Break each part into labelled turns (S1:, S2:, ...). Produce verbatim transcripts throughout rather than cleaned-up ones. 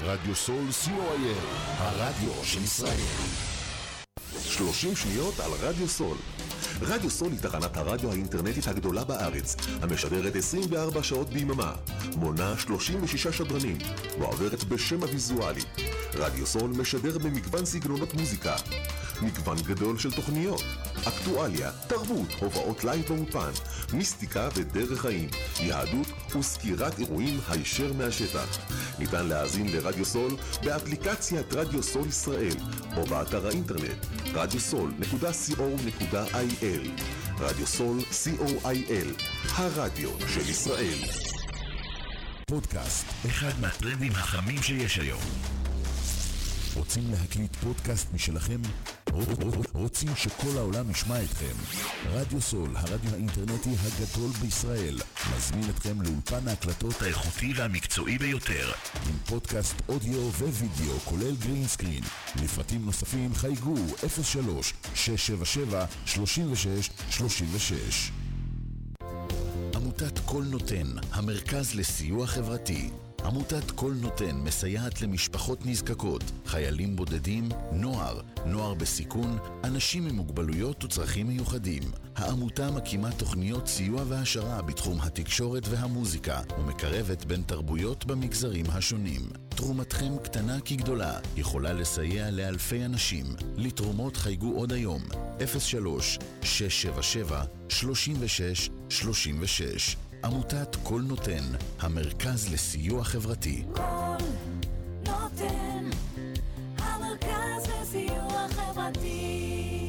S1: רדיו סול סי או איי אל, הרדיו של ישראל. שלושים שניות על רדיו סול. רדיו סול היא תחנת הרדיו האינטרנטית הגדולה בארץ, המשדרת עשרים וארבע שעות ביממה, מונה שלושים ושישה שדרנים, ועוברת בשם הוויזואלי. רדיו סול משדר במגוון סגנונות מוזיקה, מגוון גדול של תוכניות, אקטואליה, תרבות, הובאות לייב ואופן, מיסטיקה ודרך חיים, יהדות וסקירת אירועים הישר מהשטח. ניתן להאזין לרדיו סול באפליקציית רדיו סול ישראל או באתר האינטרנט רדיו סול נקודה סי או נקודה איי אל. רדיו סול סי או איי אל, הרדיו של ישראל.
S2: פודקאסט, אחד מהטרנדים החמים שיש היום. רוצים להקליט פודקאסט משלכם? רוצים שכל העולם ישמע אתכם? רדיו סול, הרדיו האינטרנטי הגדול בישראל, מזמין אתכם לאולפן ההקלטות האיכותי והמקצועי ביותר, עם פודקאסט אודיו ווידאו כולל גרין סקרין. לפרטים נוספים חייגו אפס שלוש שש שבע שבע שלושים ושש שלושים ושש. עמותת כל נותן, המרכז לסיוע חברתי. עמותת כל נותן מסייעת למשפחות נזקקות, חיילים בודדים, נוער, נוער בסיכון, אנשים עם מוגבלויות וצרכים מיוחדים. העמותה מקימה תוכניות סיוע והשרה בתחום התקשורת והמוזיקה, ומקרבת בין תרבויות במגזרים השונים. תרומתכם קטנה כגדולה, יכולה לסייע לאלפי אנשים. לתרומות חייגו עוד היום, אפס שלוש שש שבע שבע שלושים ושש שלושים ושש. עמותת כל נותן, המרכז לסיוע חברתי.
S3: כל נותן, המרכז לסיוע חברתי.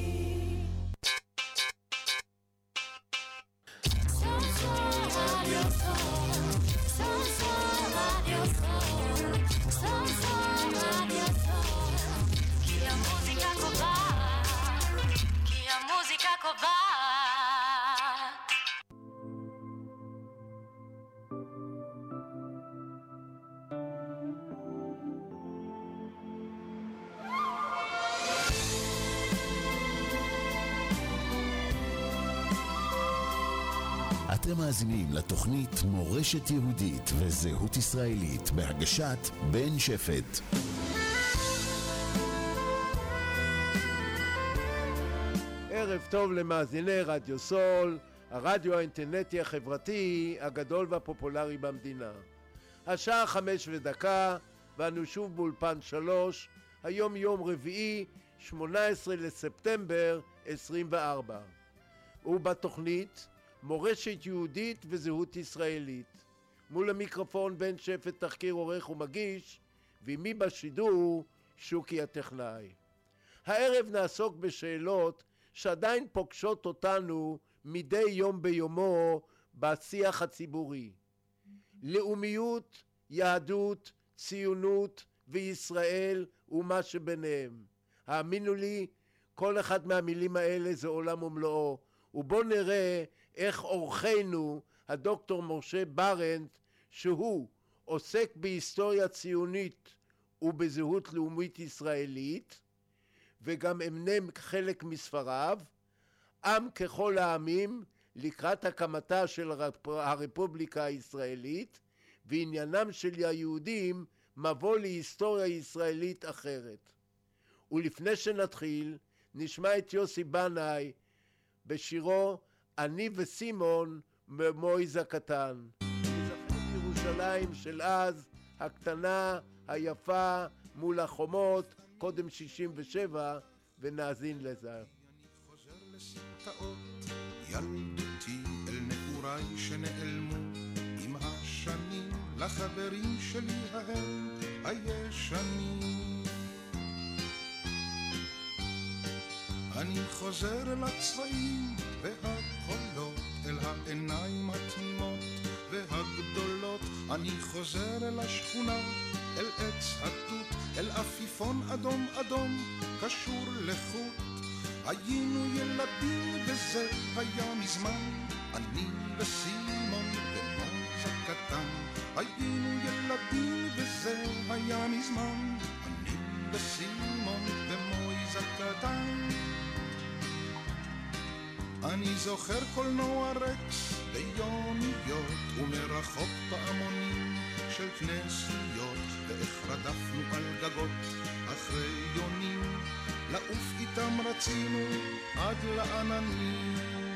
S3: כי המוזיקה קובעת, כי המוזיקה קובעת.
S2: אתם מאזינים לתוכנית מורשת יהודית וזהות ישראלית בהגשת בן שפט.
S4: ערב טוב למאזיני רדיו סול, הרדיו האינטרנטי החברתי הגדול והפופולרי במדינה. השעה חמש ודקה ואנו שוב באולפן שלוש, היום יום רביעי שמונה עשרה לספטמבר עשרים וארבע. ובתוכנית מורשת יהודית וזהות ישראלית. מול המיקרופון בן שפט, תחקיר עורך ומגיש, ועמי בשידור שוקי הטכנאי. הערב נעסוק בשאלות שעדיין פוגשות אותנו מדי יום ביומו בשיח הציבורי. לאומיות, יהדות, ציונות וישראל ומה שביניהם. האמינו לי, כל אחד מהמילים האלה זה עולם ומלואו, ובוא נראה איך אורחנו הדוקטור משה ברנט, שהוא עוסק בהיסטוריה ציונית ובזהות לאומית ישראלית, וגם אמנה חלק מספריו, עם ככל העמים לקראת הקמתה של הרפובליקה הישראלית, ועניינם של היהודים מבוא להיסטוריה ישראלית אחרת. ולפני שנתחיל, נשמע את יוסי בנאי בשירו אני וסימון ממויז הקטן. נזכר בירושלים של אז, הקטנה, היפה, מול החומות, קודם שישים ושבע, ונאזין לזה.
S5: אני חוזר לסמטאות ילדותי אל נעוריי שנעלמו עם השנים, לחברים שלי ההם הישנים. אני חוזר אל הצבעים והקולות, אל העיניים התמימות והגדולות. אני חוזר אל השכונה, אל עץ התות, אל עפיפון אדום אדום קשור לחוט. היינו ילדים וזה היה מזמן, אני וסימון ומויז הקטן. היינו ילדים וזה היה מזמן, אני וסימון ומויז הקטן. אני זוכר קולנוע רקס ביומיות ומרחוק פעמונים של כנסיות, ואיך רדפנו על גגות אחרי יונים, לעוף איתם רצינו עד לעננים.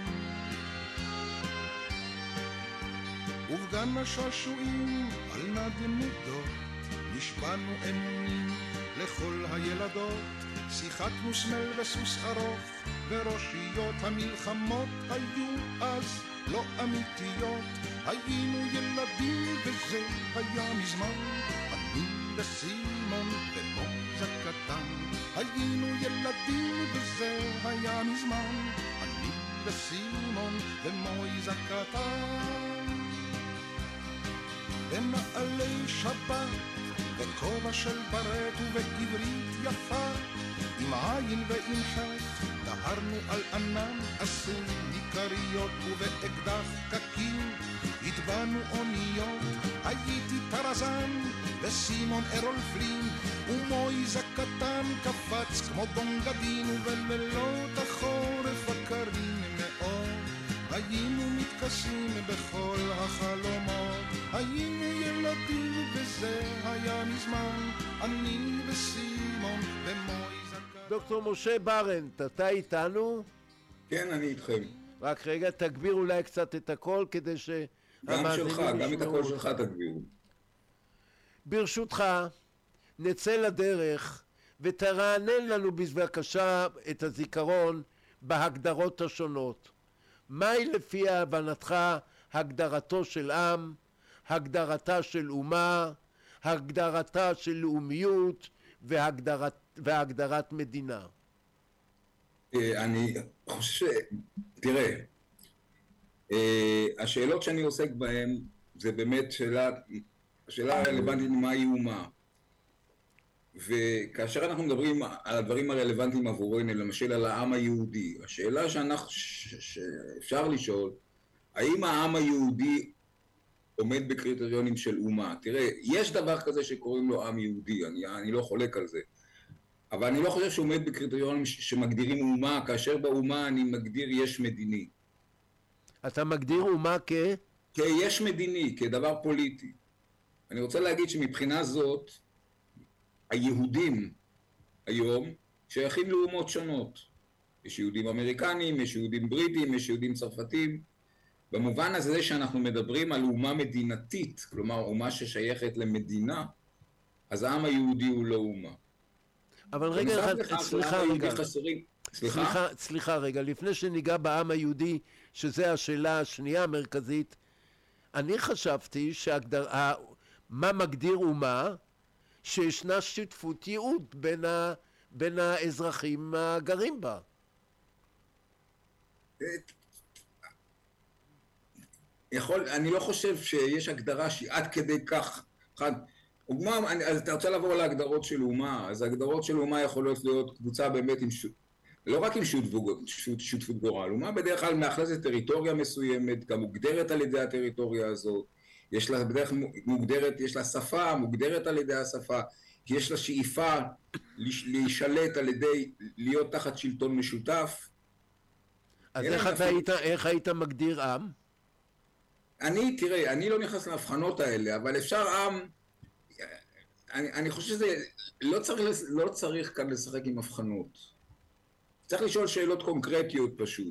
S5: ובגן השעשועים על נדנדות נשבענו אמונים לכל הילדות, שיחקנו סמל וסוס ארוך, וראשיות המלחמות היו אז לא אמיתיות. היינו ילדים וזה היה מזמן, אני וסימון ומויזה קטן. היינו ילדים וזה היה מזמן, אני וסימון ומויזה קטן. במעלי שבת בכובע של ברט ובעברית יפה, עם עין ועם חטא דהרנו על ענן עשוי מכריות, ובאקדח קקים הטבענו אוניות. הייתי טרזן וסימון ארול פלין, ומויזה קטן קפץ כמו בונגדין, ובלילות החורף הקרים מאוד היינו מתכסים בכל החלומות. היינו ילדים וזה היה מזמן, אני וסימון ומויזה קטן.
S4: דוקטור משה ברנט, אתה איתנו?
S6: כן, אני איתכם.
S4: רק רגע, תגביר אולי קצת את הקול כדי ש...
S6: גם שלך, גם את הקול שלך תגבירו.
S4: ברשותך, נצא לדרך ותרענן לנו בבקשה את הזיכרון בהגדרות השונות. מהי לפי הבנתך הגדרתו של עם, הגדרתה של אומה, הגדרתה של לאומיות והגדרת, והגדרת מדינה?
S6: אני חושב, תראה, השאלות שאני עוסק בהן זה באמת שאלה, השאלה הרלוונטית מהי אומה. וכאשר אנחנו מדברים על הדברים הרלוונטיים עבורנו, למשל על העם היהודי, השאלה שאנחנו, שאפשר לשאול, האם העם היהודי עומד בקריטריונים של אומה? תראה, יש דבר כזה שקוראים לו עם יהודי, אני, אני לא חולק על זה, אבל אני לא חושב שהוא עומד בקריטריונים שמגדירים אומה, כאשר באומה אני מגדיר יש מדיני.
S4: אתה מגדיר אומה כ...
S6: כיש מדיני, כדבר פוליטי. אני רוצה להגיד שמבחינה זאת, היהודים היום שייכים לאומות שונות. יש יהודים אמריקנים, יש יהודים בריטים, יש יהודים צרפתים. במובן הזה שאנחנו מדברים על אומה מדינתית, כלומר אומה ששייכת למדינה, אז העם היהודי הוא לא אומה.
S4: אבל רגע אחד, סליחה רגע,
S6: חסרים...
S4: סליחה? סליחה, סליחה רגע, לפני שניגע בעם היהודי, שזה השאלה השנייה המרכזית, אני חשבתי שהגדר... מה מגדיר אומה? שישנה שותפות ייעוד בין, ה... בין האזרחים הגרים בה.
S6: יכול, אני לא חושב שיש הגדרה שהיא עד כדי כך, אחד, אומה, אז אתה רוצה לעבור להגדרות של אומה, אז ההגדרות של אומה יכולות להיות קבוצה באמת עם, לא רק עם שותפות גורל, אומה בדרך כלל מאכלסת טריטוריה מסוימת, גם מוגדרת על ידי הטריטוריה הזאת, יש לה בדרך מוגדרת, יש לה שפה, מוגדרת על ידי השפה, יש לה שאיפה להישלט על ידי להיות תחת שלטון משותף.
S4: אז איך אתה היית, איך היית מגדיר עם?
S6: אני, תראה, אני לא נכנס להבחנות האלה, אבל אפשר עם, אני, אני חושב שזה, לא צריך, לא צריך כאן לשחק עם הבחנות. צריך לשאול שאלות קונקרטיות פשוט.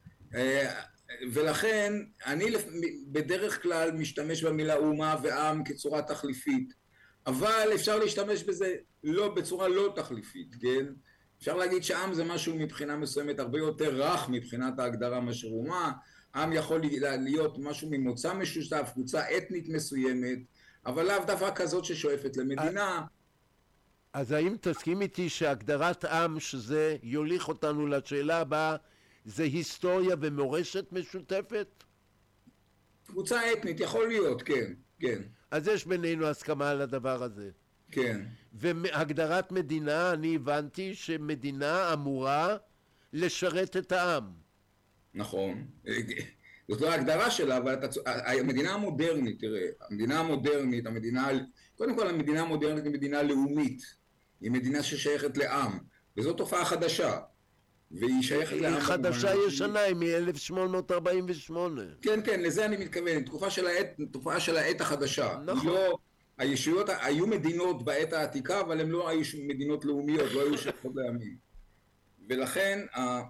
S6: ולכן, אני בדרך כלל משתמש במילה אומה ועם כצורה תחליפית, אבל אפשר להשתמש בזה לא, בצורה לא תחליפית, כן? אפשר להגיד שעם זה משהו מבחינה מסוימת הרבה יותר רך מבחינת ההגדרה מאשר אומה, עם יכול להיות משהו ממוצא משותף, קבוצה אתנית מסוימת, אבל לאו דווקא כזאת ששואפת למדינה.
S4: אז האם תסכים איתי שהגדרת עם, שזה יוליך אותנו לשאלה הבאה, זה היסטוריה ומורשת משותפת?
S6: קבוצה אתנית, יכול להיות, כן, כן.
S4: אז יש בינינו הסכמה על הדבר הזה.
S6: כן.
S4: והגדרת מדינה, אני הבנתי שמדינה אמורה לשרת את העם.
S6: נכון. זאת לא ההגדרה שלה, אבל אתה, המדינה המודרנית, תראה, המדינה המודרנית, המדינה, קודם כל המדינה המודרנית היא מדינה לאומית, היא מדינה ששייכת לעם, וזו תופעה חדשה, והיא שייכת לעם.
S4: היא חדשה ישנה, היא מ-אלף שמונה מאות ארבעים ושמונה.
S6: כן, כן, לזה אני מתכוון, תקופה של העת, תופעה של העת החדשה.
S4: נכון.
S6: היא לא, הישויות, היו מדינות בעת העתיקה, אבל הן לא היו מדינות לאומיות, לא היו שייכות לעמים. ולכן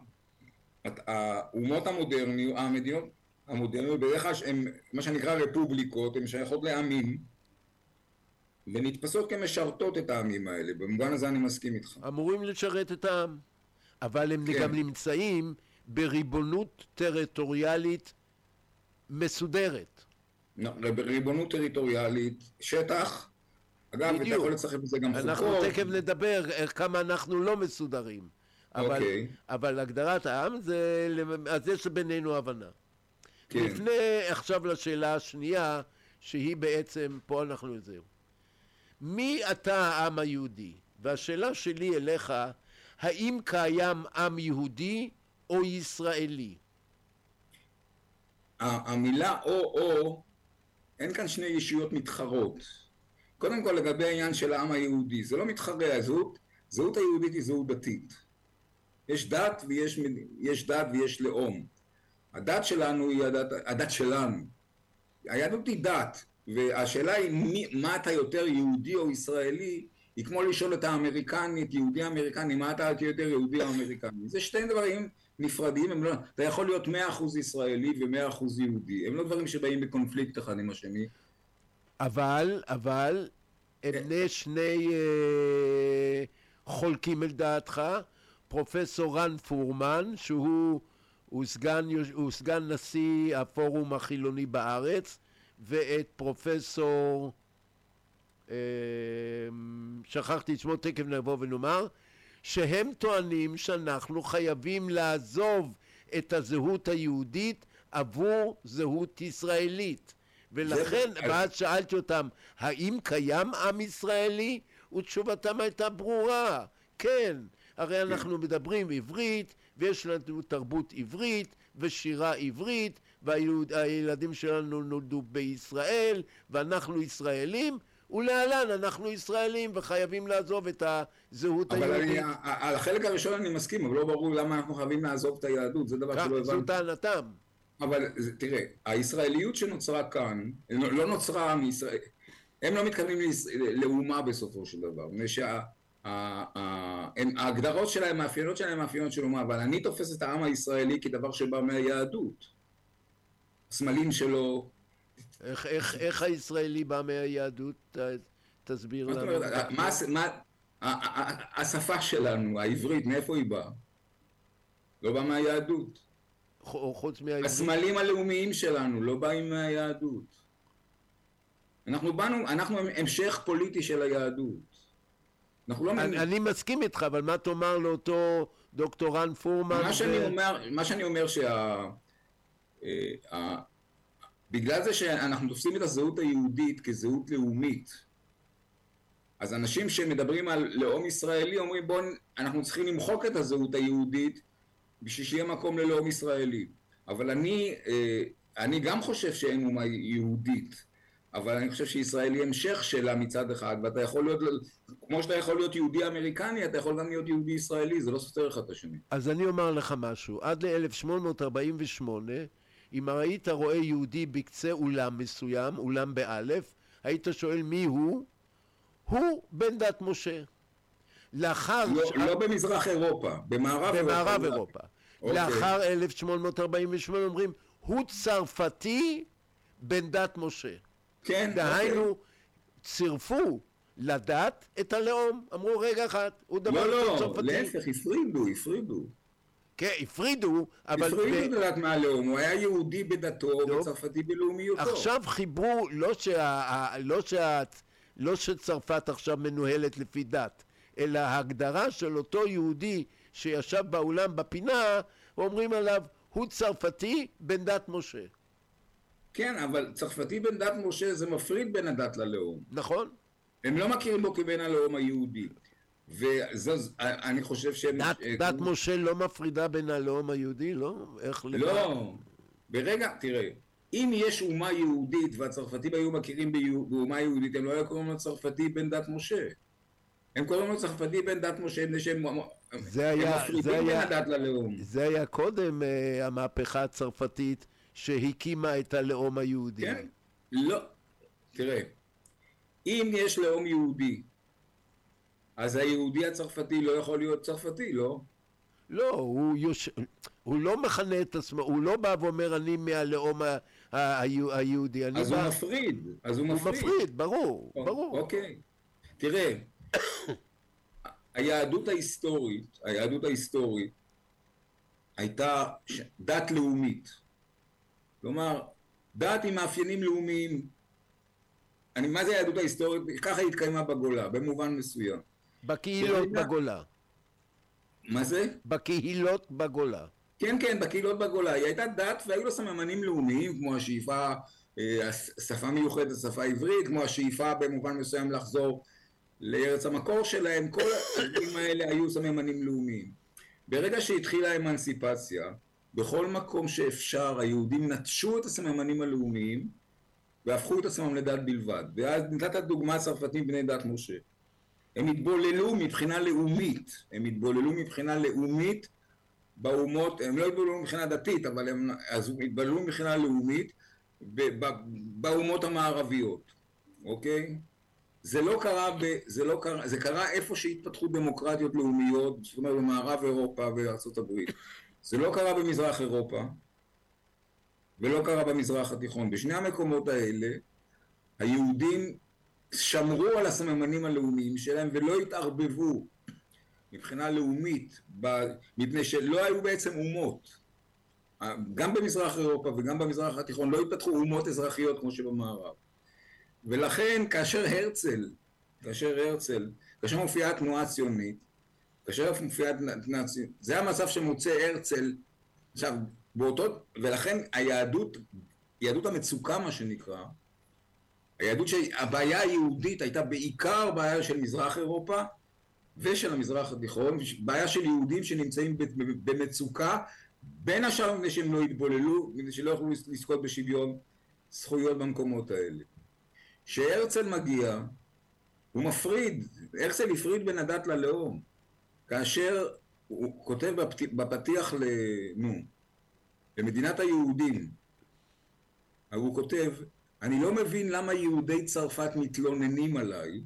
S6: האומות המודרניות, המדינות המודרניות, בדרך כלל הן מה שנקרא רפובליקות, הן שייכות לעמים, ונתפסות כמשרתות את העמים האלה. במובן הזה אני מסכים איתך.
S4: אמורים לשרת את העם, אבל הם
S6: כן.
S4: גם נמצאים בריבונות טריטוריאלית מסודרת.
S6: ריבונות טריטוריאלית, שטח, אגב,
S4: בדיוק.
S6: אתה יכול לצחק בזה גם חוקות.
S4: אנחנו תכף נדבר איך כמה אנחנו לא מסודרים. אבל,
S6: אוקיי.
S4: אבל הגדרת העם זה, אז יש בינינו הבנה.
S6: כן.
S4: לפני עכשיו לשאלה השנייה, שהיא בעצם, פה אנחנו זהו. מי אתה העם היהודי? והשאלה שלי אליך, האם קיים עם יהודי או ישראלי?
S6: המילה או-או, אין כאן שני ישויות מתחרות. קודם כל לגבי העניין של העם היהודי, זה לא מתחרה, הזהות, זהות היהודית היא זהות דתית. יש דת ויש, יש דת ויש לאום. הדת שלנו היא הדת, הדת שלנו. היהדות היא דת, והשאלה היא מי, מה אתה יותר יהודי או ישראלי, היא כמו לשאול את האמריקנית, יהודי אמריקני, מה אתה יותר יהודי או אמריקני. זה שתי דברים נפרדים, הם לא, אתה יכול להיות מאה אחוז ישראלי ומאה אחוז יהודי, הם לא דברים שבאים בקונפליקט אחד עם השני.
S4: אבל, אבל, הם בני שני אה, חולקים אל דעתך, פרופסור רן פורמן, שהוא הוא סגן, הוא סגן נשיא הפורום החילוני בארץ, ואת פרופסור, אה, שכחתי את שמו, תכף נבוא ונאמר, שהם טוענים שאנחנו חייבים לעזוב את הזהות היהודית עבור זהות ישראלית. ולכן, ואז שאלתי אותם, האם קיים עם ישראלי? ותשובתם הייתה ברורה, כן. הרי אנחנו מדברים עברית, ויש לנו תרבות עברית, ושירה עברית, והילדים שלנו נולדו בישראל, ואנחנו ישראלים, ולהלן אנחנו ישראלים וחייבים לעזוב את הזהות
S6: אבל
S4: היהודית.
S6: אבל על החלק הראשון אני מסכים, אבל לא ברור למה אנחנו חייבים לעזוב את היהדות, זה דבר שלא הבנתי.
S4: זו טענתם.
S6: אבל תראה, הישראליות שנוצרה כאן, לא, לא נוצרה מישראל, הם לא מתכוונים לאומה בסופו של דבר, ההגדרות שלהם, האפיינות שלהם, האפיינות של אומה, אבל אני תופס את העם הישראלי כדבר שבא מהיהדות. הסמלים שלו...
S4: איך, איך, איך הישראלי בא מהיהדות? תסביר לנו.
S6: מה, מה, השפה שלנו, העברית, מאיפה היא באה? לא באה מהיהדות.
S4: חוץ מהעברית.
S6: הסמלים הלאומיים שלנו לא באים מהיהדות. אנחנו באנו, אנחנו המשך פוליטי של היהדות. לא
S4: אני, אני מסכים איתך, אבל מה תאמר לאותו דוקטור רן פורמן?
S6: מה שאני אומר, מה שאני אומר שה... בגלל זה שאנחנו תופסים את הזהות היהודית כזהות לאומית, אז אנשים שמדברים על לאום ישראלי אומרים בואו, אנחנו צריכים למחוק את הזהות היהודית בשביל שיהיה מקום ללאום ישראלי. אבל אני, אני גם חושב שאין אומה יהודית, אבל אני חושב שישראל היא המשך שלה מצד אחד, ואתה יכול להיות, כמו שאתה יכול להיות יהודי אמריקני, אתה יכול גם להיות יהודי ישראלי, זה לא סותר אחד את השני.
S4: אז אני אומר לך משהו, עד ל-אלף שמונה מאות ארבעים ושמונה, אם היית רואה יהודי בקצה אולם מסוים, אולם באלף, היית שואל מי הוא? הוא בן דת משה. לאחר...
S6: לא, ש... לא במזרח אירופה, במערב אירופה.
S4: במערב אירופה. אוקיי. לאחר אלף שמונה מאות ארבעים ושמונה אומרים, הוא צרפתי בן דת משה.
S6: כן,
S4: דהיינו,
S6: אוקיי.
S4: צירפו לדת את הלאום. אמרו רגע אחד, הוא דבר
S6: לא,
S4: צרפתי.
S6: לא, להפך, הפרידו, הפרידו.
S4: כן, הפרידו, אבל...
S6: הפרידו ב... דעת מהלאום, הוא היה יהודי בדתו וצרפתי בלאומיותו.
S4: עכשיו חיברו, לא, שה... לא, שה... לא שצרפת עכשיו מנוהלת לפי דת, אלא ההגדרה של אותו יהודי שישב באולם בפינה, אומרים עליו, הוא צרפתי בן דת משה.
S6: כן, אבל צרפתי בן דת משה זה מפריד בין הדת ללאום.
S4: נכון.
S6: הם לא מכירים בו כבן הלאום היהודי. ואני חושב שהם...
S4: דת, דת משה לא מפרידה בין הלאום היהודי, לא? איך
S6: לא, לבד? ברגע, תראה, אם יש אומה יהודית והצרפתים היו מכירים באומה יהודית, הם לא היו קוראים לו צרפתי בן דת משה. הם קוראים לו צרפתי בן דת משה, מפני שהם מפרידים בין הדת ללאום.
S4: זה היה קודם uh, המהפכה הצרפתית שהקימה את הלאום היהודי.
S6: כן, לא. תראה, אם יש לאום יהודי, אז היהודי הצרפתי לא יכול להיות צרפתי, לא?
S4: לא, הוא, יוש... הוא לא מכנה את עצמו, הוא לא בא ואומר אני מהלאום ה... ה... היהודי.
S6: אז
S4: בא...
S6: הוא מפריד, אז הוא
S4: הוא
S6: מפריד.
S4: מפריד, ברור, ברור.
S6: אוקיי. תראה, היהדות ההיסטורית, היהדות ההיסטורית הייתה דת לאומית. כלומר, דת עם מאפיינים לאומיים. אני, מה זה היהדות ההיסטורית? ככה היא התקיימה בגולה, במובן מסוים.
S4: בקהילות
S6: ברגע...
S4: בגולה.
S6: מה זה?
S4: בקהילות בגולה.
S6: כן, כן, בקהילות בגולה. היא הייתה דת והיו לה סממנים לאומיים, כמו השאיפה, שפה מיוחדת, השפה העברית, כמו השאיפה במובן מסוים לחזור לארץ המקור שלהם. כל הדברים האלה היו סממנים לאומיים. ברגע שהתחילה האמנסיפציה, בכל מקום שאפשר, היהודים נטשו את הסממנים הלאומיים, והפכו את עצמם לדת בלבד. ואז נתת דוגמה צרפתים בני דת משה. הם התבוללו מבחינה לאומית, הם התבוללו מבחינה לאומית באומות, הם לא התבוללו מבחינה דתית, אבל הם אז התבוללו מבחינה לאומית באומות המערביות, אוקיי? זה לא קרה, ב, זה לא קרה, זה קרה איפה שהתפתחו דמוקרטיות לאומיות, זאת אומרת במערב אירופה וארצות הברית. זה לא קרה במזרח אירופה, ולא קרה במזרח התיכון. בשני המקומות האלה, היהודים שמרו על הסממנים הלאומיים שלהם ולא התערבבו מבחינה לאומית, מפני שלא היו בעצם אומות. גם במזרח אירופה וגם במזרח התיכון לא התפתחו אומות אזרחיות כמו שבמערב. ולכן כאשר הרצל, כאשר הרצל, כאשר מופיעה תנועה ציונית, כאשר מופיעה תנועה ציונית, זה המצב שמוצא הרצל, עכשיו, באותו, ולכן היהדות, יהדות המצוקה מה שנקרא, היהדות שהבעיה היהודית הייתה בעיקר בעיה של מזרח אירופה ושל המזרח התיכון, בעיה של יהודים שנמצאים במצוקה, בין השאר מפני שהם לא התבוללו, מפני שלא יכלו לזכות בשוויון זכויות במקומות האלה. כשהרצל מגיע, הוא מפריד, הרצל הפריד בין הדת ללאום, כאשר הוא כותב בפתיח ל... נו, למדינת היהודים, הוא כותב, אני לא מבין למה יהודי צרפת מתלוננים עליי,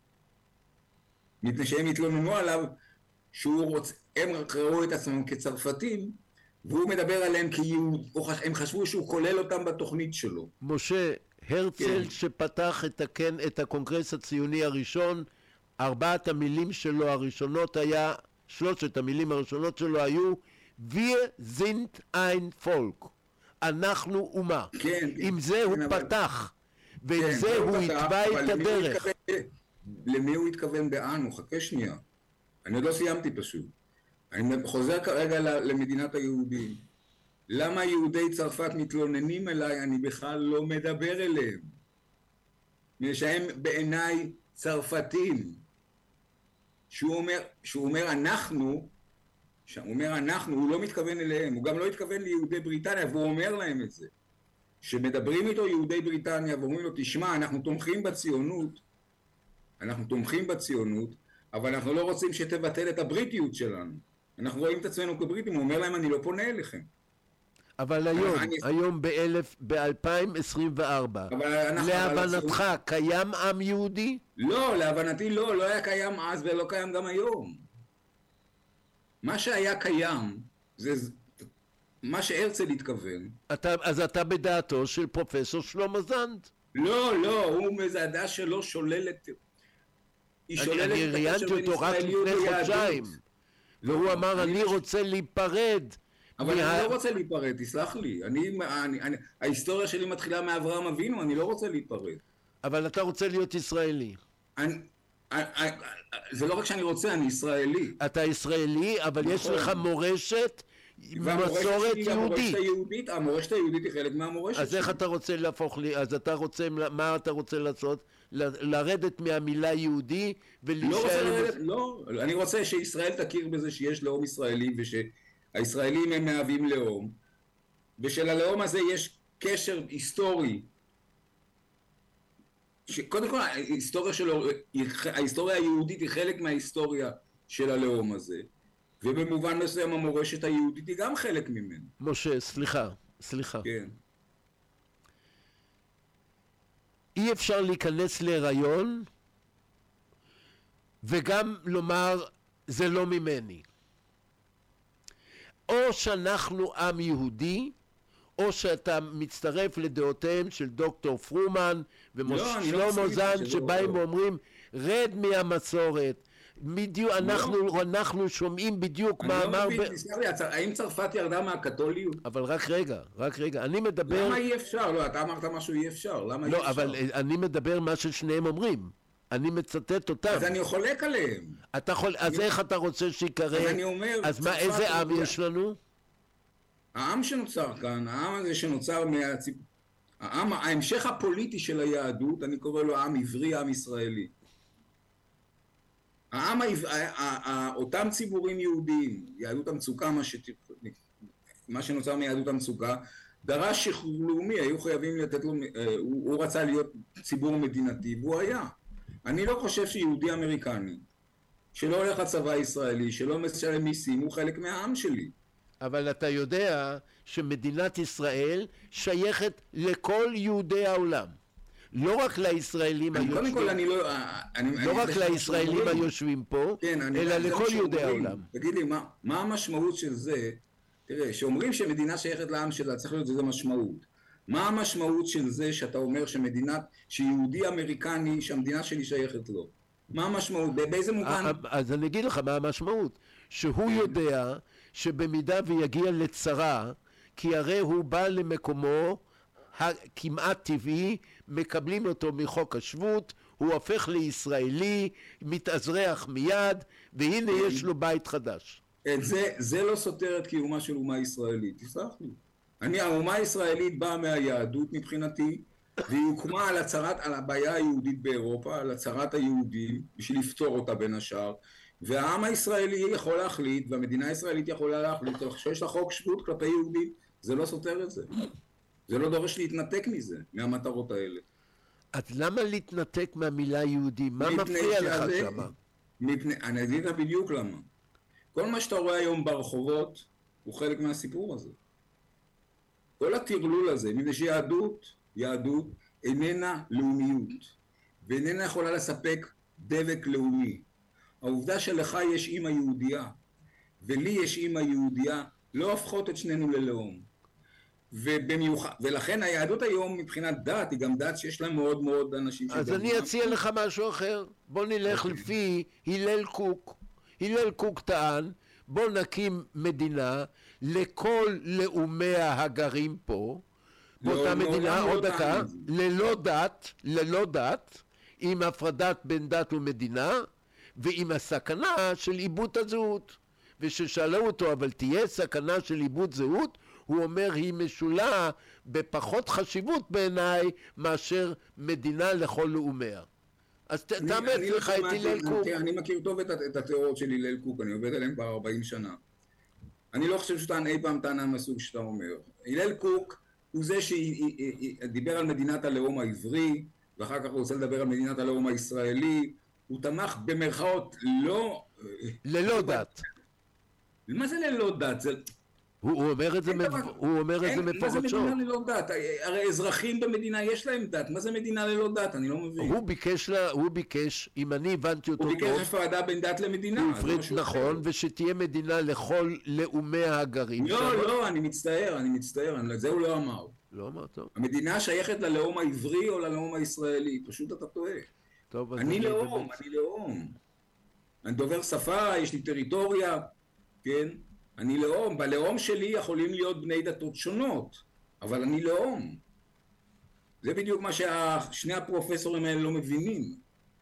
S6: מפני שהם התלוננו עליו שהוא רוצה, הם ראו את עצמם כצרפתים, והוא מדבר עליהם כיהוד, הם חשבו שהוא כולל אותם בתוכנית שלו.
S4: משה, הרצל
S6: כן.
S4: שפתח את, הקן, את הקונגרס הציוני הראשון, ארבעת המילים שלו הראשונות היה, שלושת המילים הראשונות שלו היו, Wir sind ein Volk. אנחנו אומה.
S6: כן,
S4: עם זה
S6: כן,
S4: הוא
S6: אבל...
S4: פתח, ועם
S6: כן,
S4: זה הוא
S6: פתח,
S4: התבע את הדרך.
S6: התכוון, למי הוא התכוון באנו? חכה שנייה. אני עוד לא סיימתי פשוט. אני חוזר כרגע למדינת היהודים. למה יהודי צרפת מתלוננים אליי? אני בכלל לא מדבר אליהם. שהם בעיניי צרפתים. שהוא אומר, שהוא אומר אנחנו, שהוא אומר אנחנו, הוא לא מתכוון אליהם, הוא גם לא התכוון ליהודי בריטניה, והוא אומר להם את זה. שמדברים איתו יהודי בריטניה ואומרים לו, תשמע, אנחנו תומכים בציונות, אנחנו תומכים בציונות, אבל אנחנו לא רוצים שתבטל את הבריטיות שלנו. אנחנו רואים את עצמנו כבריטים, הוא אומר להם, אני לא פונה אליכם.
S4: אבל היום,
S6: אני...
S4: היום ב-אלפיים עשרים וארבע, להבנתך, קיים עם יהודי?
S6: לא, להבנתי לא, לא היה קיים אז ולא קיים גם היום. מה שהיה קיים, זה מה שהרצל התכוון.
S4: אתה, אז אתה בדעתו של פרופסור שלמה זנד.
S6: לא, לא, הוא מזעדה שלא שוללת... היא שוללת
S4: אני ראיינתי אותו רק לפני חודשיים. והוא אמר, אני רוצה להיפרד.
S6: אבל אני לא רוצה להיפרד, תסלח לי. ההיסטוריה שלי מתחילה מאברהם אבינו, אני לא רוצה להיפרד.
S4: אבל אתה רוצה להיות ישראלי.
S6: זה לא רק שאני רוצה, אני ישראלי.
S4: אתה ישראלי, אבל יש לך מורשת, מסורת יהודית.
S6: המורשת היהודית היא חלק מהמורשת שלי.
S4: אז איך אתה רוצה להפוך לי, אז אתה רוצה, מה אתה רוצה לעשות? לרדת מהמילה יהודי ולהישאר...
S6: לא, אני רוצה שישראל תכיר בזה שיש לאום ישראלי ושהישראלים הם מהווים לאום, ושללאום הזה יש קשר היסטורי. שקודם כל ההיסטוריה שלו, ההיסטוריה היהודית היא חלק מההיסטוריה של הלאום הזה, ובמובן מסוים המורשת היהודית היא גם חלק ממנו.
S4: משה, סליחה, סליחה.
S6: כן.
S4: אי אפשר להיכנס להיריון וגם לומר זה לא ממני. או שאנחנו עם יהודי, או שאתה מצטרף לדעותיהם של דוקטור פרומן ושלמה זן שבאים ואומרים רד מהמסורת. בדיוק, אנחנו, אנחנו שומעים בדיוק מה אמר...
S6: אני לא מבין, תסלח לי, האם צרפת ירדה מהקתוליות?
S4: אבל רק רגע, רק רגע, אני מדבר...
S6: למה אי אפשר? לא, אתה אמרת משהו אי אפשר, למה אי אפשר?
S4: לא, אבל אני מדבר מה ששניהם אומרים. אני מצטט אותם.
S6: אז אני חולק עליהם.
S4: אתה חול... אז איך אתה רוצה שיקרא?
S6: אז אני אומר...
S4: אז מה, איזה עם יש לנו?
S6: העם שנוצר כאן, העם הזה שנוצר מהציב... העם, ההמשך הפוליטי של היהדות, אני קורא לו עם עברי, עם ישראלי. העם, אותם ציבורים יהודיים, יהדות המצוקה, מה, שת... מה שנוצר מיהדות המצוקה, דרש שחרור לאומי, היו חייבים לתת לו, הוא, הוא רצה להיות ציבור מדינתי, והוא היה. אני לא חושב שיהודי אמריקני, שלא הולך לצבא הישראלי, שלא משלם מיסים, הוא חלק מהעם שלי. אבל
S4: אתה יודע שמדינת ישראל שייכת לכל יהודי העולם. לא רק לישראלים היושבים,
S6: קודם כל אני לא...
S4: לא רק לישראלים היושבים פה, אלא לכל יהודי העולם.
S6: תגיד לי, מה המשמעות של זה? תראה, שאומרים שמדינה שייכת לעם שלה, צריך להיות לזה משמעות. מה המשמעות של זה שאתה אומר שמדינת, שיהודי אמריקני, שהמדינה שלי שייכת לו? מה המשמעות? באיזה מובן?
S4: אז אני אגיד לך מה המשמעות. שהוא יודע שבמידה ויגיע לצרה, כי הרי הוא בא למקומו הכמעט טבעי, מקבלים אותו מחוק השבות, הוא הופך לישראלי, מתאזרח מיד, והנה יש לו בית חדש.
S6: זה, זה לא סותר את קיומה של אומה ישראלית, תסלח לי. אני, האומה הישראלית באה מהיהדות מבחינתי, והיא הוקמה על הצרת, על הבעיה היהודית באירופה, על הצרת היהודים, בשביל לפתור אותה בין השאר, והעם הישראלי יכול להחליט, והמדינה הישראלית יכולה להחליט, שיש לה חוק שבות כלפי יהודים, זה לא סותר את זה. זה לא דורש להתנתק מזה, מהמטרות האלה.
S4: אז למה להתנתק מהמילה יהודי? מה מפריע לך שם?
S6: מפני, אני אגיד לך בדיוק למה. כל מה שאתה רואה היום ברחובות, הוא חלק מהסיפור הזה. כל הטרלול הזה, מפני שיהדות, יהדות איננה לאומיות, ואיננה יכולה לספק דבק לאומי. העובדה שלך יש אימא יהודייה, ולי יש אימא יהודייה, לא הופכות את שנינו ללאום. ובמיוחד, ולכן היהדות היום מבחינת דת, היא גם דת שיש לה מאוד מאוד אנשים...
S4: אז אני אציע לך משהו אחר. בוא נלך לפי הלל קוק. הלל קוק טען, בוא נקים מדינה לכל לאומיה הגרים פה, באותה מדינה, עוד דקה, ללא דת, ללא דת, עם הפרדת בין דת ומדינה, ועם הסכנה של איבוד הזהות. וששאלו אותו, אבל תהיה סכנה של איבוד זהות? הוא אומר, היא משולה בפחות חשיבות בעיניי מאשר מדינה לכל לאומיה. אז תאמץ לך את הלל קוק.
S6: אני מכיר טוב את התיאוריות של הלל קוק, אני עובד עליהם כבר ארבעים שנה. אני לא חושב שאתה אי פעם טענה מהסוג שאתה אומר. הלל קוק הוא זה שדיבר על מדינת הלאום העברי, ואחר כך הוא רוצה לדבר על מדינת הלאום הישראלי. הוא תמך במרכאות לא...
S4: ללא דת.
S6: מה זה ללא דת? זה...
S4: הוא אומר את זה מפורשות.
S6: מה זה מדינה ללא דת? הרי אזרחים במדינה יש להם דת. מה זה מדינה ללא דת? אני לא מבין.
S4: הוא ביקש, הוא ביקש, אם אני הבנתי אותו טוב,
S6: הוא ביקש הפרדה בין דת למדינה.
S4: הוא הפריד נכון, ושתהיה מדינה לכל לאומיה הגרים.
S6: לא, לא, אני מצטער, אני מצטער, זה הוא לא אמר.
S4: לא אמר, טוב.
S6: המדינה שייכת ללאום העברי או ללאום הישראלי, פשוט אתה טועה. אני לאום, אני לאום. אני דובר שפה, יש לי טריטוריה, כן? אני לאום, בלאום שלי יכולים להיות בני דתות שונות, אבל אני לאום. זה בדיוק מה ששני הפרופסורים האלה לא מבינים.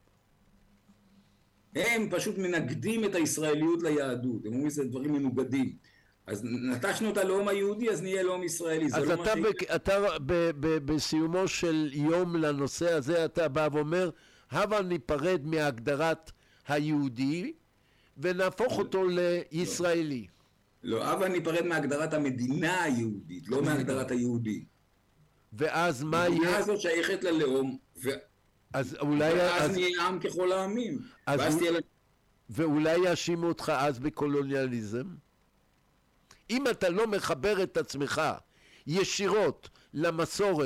S6: הם פשוט מנגדים את הישראליות ליהדות, הם אומרים שזה דברים מנוגדים. אז נטשנו את הלאום היהודי, אז נהיה לאום ישראלי.
S4: אז אתה, לא ב- אתה ב- ב- בסיומו של יום לנושא הזה, אתה בא ואומר, הבה ניפרד מהגדרת היהודי, ונהפוך אותו לישראלי.
S6: לא, אבל ניפרד מהגדרת המדינה היהודית, לא מהגדרת היהודי.
S4: ואז מה יהיה?
S6: המדינה הזאת שייכת ללאום,
S4: אז אולי...
S6: ואז נהיה עם ככל העמים.
S4: ואולי יאשימו אותך אז בקולוניאליזם? אם אתה לא מחבר את עצמך ישירות למסורת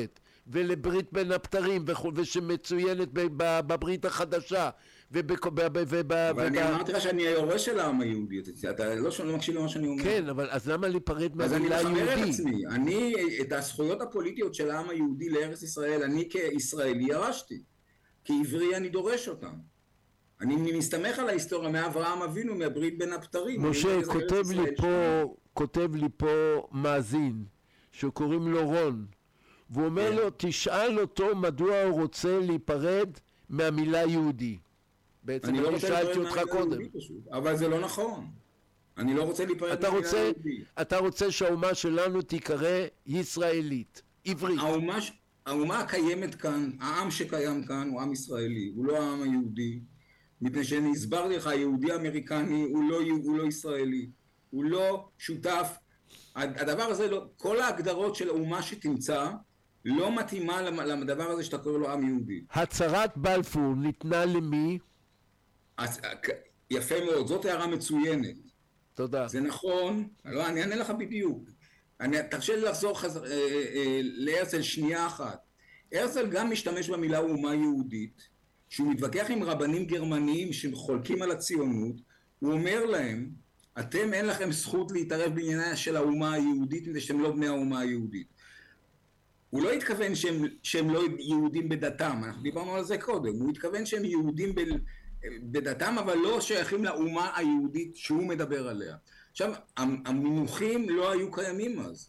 S4: ולברית בין הבתרים וכו- ושמצוינת ב- ב- בברית החדשה ובק- ב- ב- וב-
S6: אבל אני
S4: וב-
S6: אמרתי לך שאני היורש של העם היהודי, אתה- אתה לא לא מקשיב למה שאני אומר.
S4: כן, אבל אז למה להיפרד
S6: אז אני
S4: מהמילה
S6: מחבר את
S4: יהודי?
S6: עצמי, אני, את הזכויות הפוליטיות של העם היהודי לארץ ישראל, אני כישראלי ירשתי, כעברי אני דורש אותם. אני מסתמך על ההיסטוריה מאברהם אבינו, מהברית בין הבתרים.
S4: משה,
S6: אני-
S4: כותב
S6: ארץ
S4: לי
S6: ישראל
S4: פה,
S6: שלנו.
S4: כותב לי פה מאזין, שקוראים לו רון, והוא אומר
S6: כן.
S4: לו, תשאל אותו מדוע הוא רוצה להיפרד מהמילה יהודי. בעצם
S6: אני לא
S4: אני
S6: רוצה
S4: שאלתי
S6: להיפרד
S4: אותך
S6: מהמילה
S4: קודם.
S6: יהודי פשוט, אבל זה לא נכון. אני לא רוצה להיפרד
S4: אתה
S6: מהמילה
S4: רוצה,
S6: יהודי.
S4: אתה רוצה שהאומה שלנו תיקרא ישראלית, עברית.
S6: האומה, ש- האומה הקיימת כאן, העם שקיים כאן הוא עם ישראלי, הוא לא העם היהודי. מפני שאני הסברתי לך, היהודי האמריקני הוא לא, הוא לא ישראלי, הוא לא שותף. הדבר הזה, לא, כל ההגדרות של האומה שתמצא לא מתאימה לדבר הזה שאתה קורא לו עם יהודי.
S4: הצהרת בלפור ניתנה למי?
S6: אז, יפה מאוד, זאת הערה מצוינת.
S4: תודה.
S6: זה נכון, לא, אני אענה לך בדיוק. אני, תרשה לי לחזור חזר, אה, אה, להרצל שנייה אחת. הרצל גם משתמש במילה אומה יהודית, שהוא מתווכח עם רבנים גרמניים שחולקים על הציונות, הוא אומר להם, אתם אין לכם זכות להתערב בעניינה של האומה היהודית, מפני שאתם לא בני האומה היהודית. הוא לא התכוון שהם, שהם לא יהודים בדתם, אנחנו דיברנו על זה קודם, הוא התכוון שהם יהודים ב, בדתם, אבל לא שייכים לאומה היהודית שהוא מדבר עליה. עכשיו, המינוחים לא היו קיימים אז.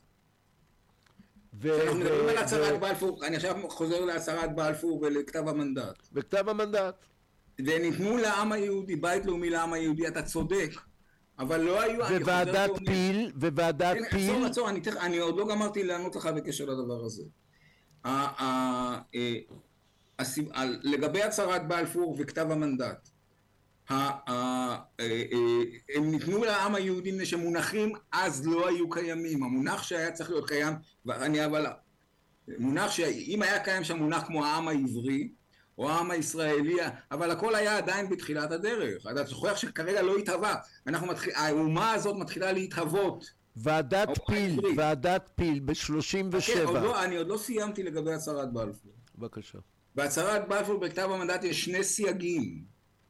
S4: ו-
S6: אנחנו מדברים
S4: ו-
S6: על
S4: ו-
S6: הצהרת בלפור, אני עכשיו חוזר להצהרת בלפור ולכתב המנדט.
S4: בכתב המנדט.
S6: וניתנו לעם היהודי, בית לאומי לעם היהודי, אתה צודק, אבל לא היו... אני חוזר
S4: וועדת
S6: ואומר-
S4: פיל, וועדת
S6: כן,
S4: פיל,
S6: עצור, עצור, אני, תכף- אני עוד לא גמרתי לענות לך בקשר לדבר הזה. ה- ה- אה, הסיב- ה- לגבי הצהרת בלפור וכתב המנדט, ה- ה- אה, אה, הם ניתנו לעם היהודי מפני שמונחים אז לא היו קיימים. המונח שהיה צריך להיות קיים, ואני אבל... מונח שאם היה קיים שם מונח כמו העם העברי, או העם הישראלי, אבל הכל היה עדיין בתחילת הדרך. אתה זוכר שכרגע לא התהווה. אנחנו מתחיל, האומה הזאת מתחילה להתהוות.
S4: ועדת
S6: האומה
S4: פיל,
S6: העברית.
S4: ועדת פיל ב-שלושים
S6: כן, עוד
S4: ושבע.
S6: לא, אני עוד לא סיימתי לגבי הצהרת בלפור.
S4: בבקשה.
S6: בהצהרת בלפור בכתב המנדט יש שני סייגים.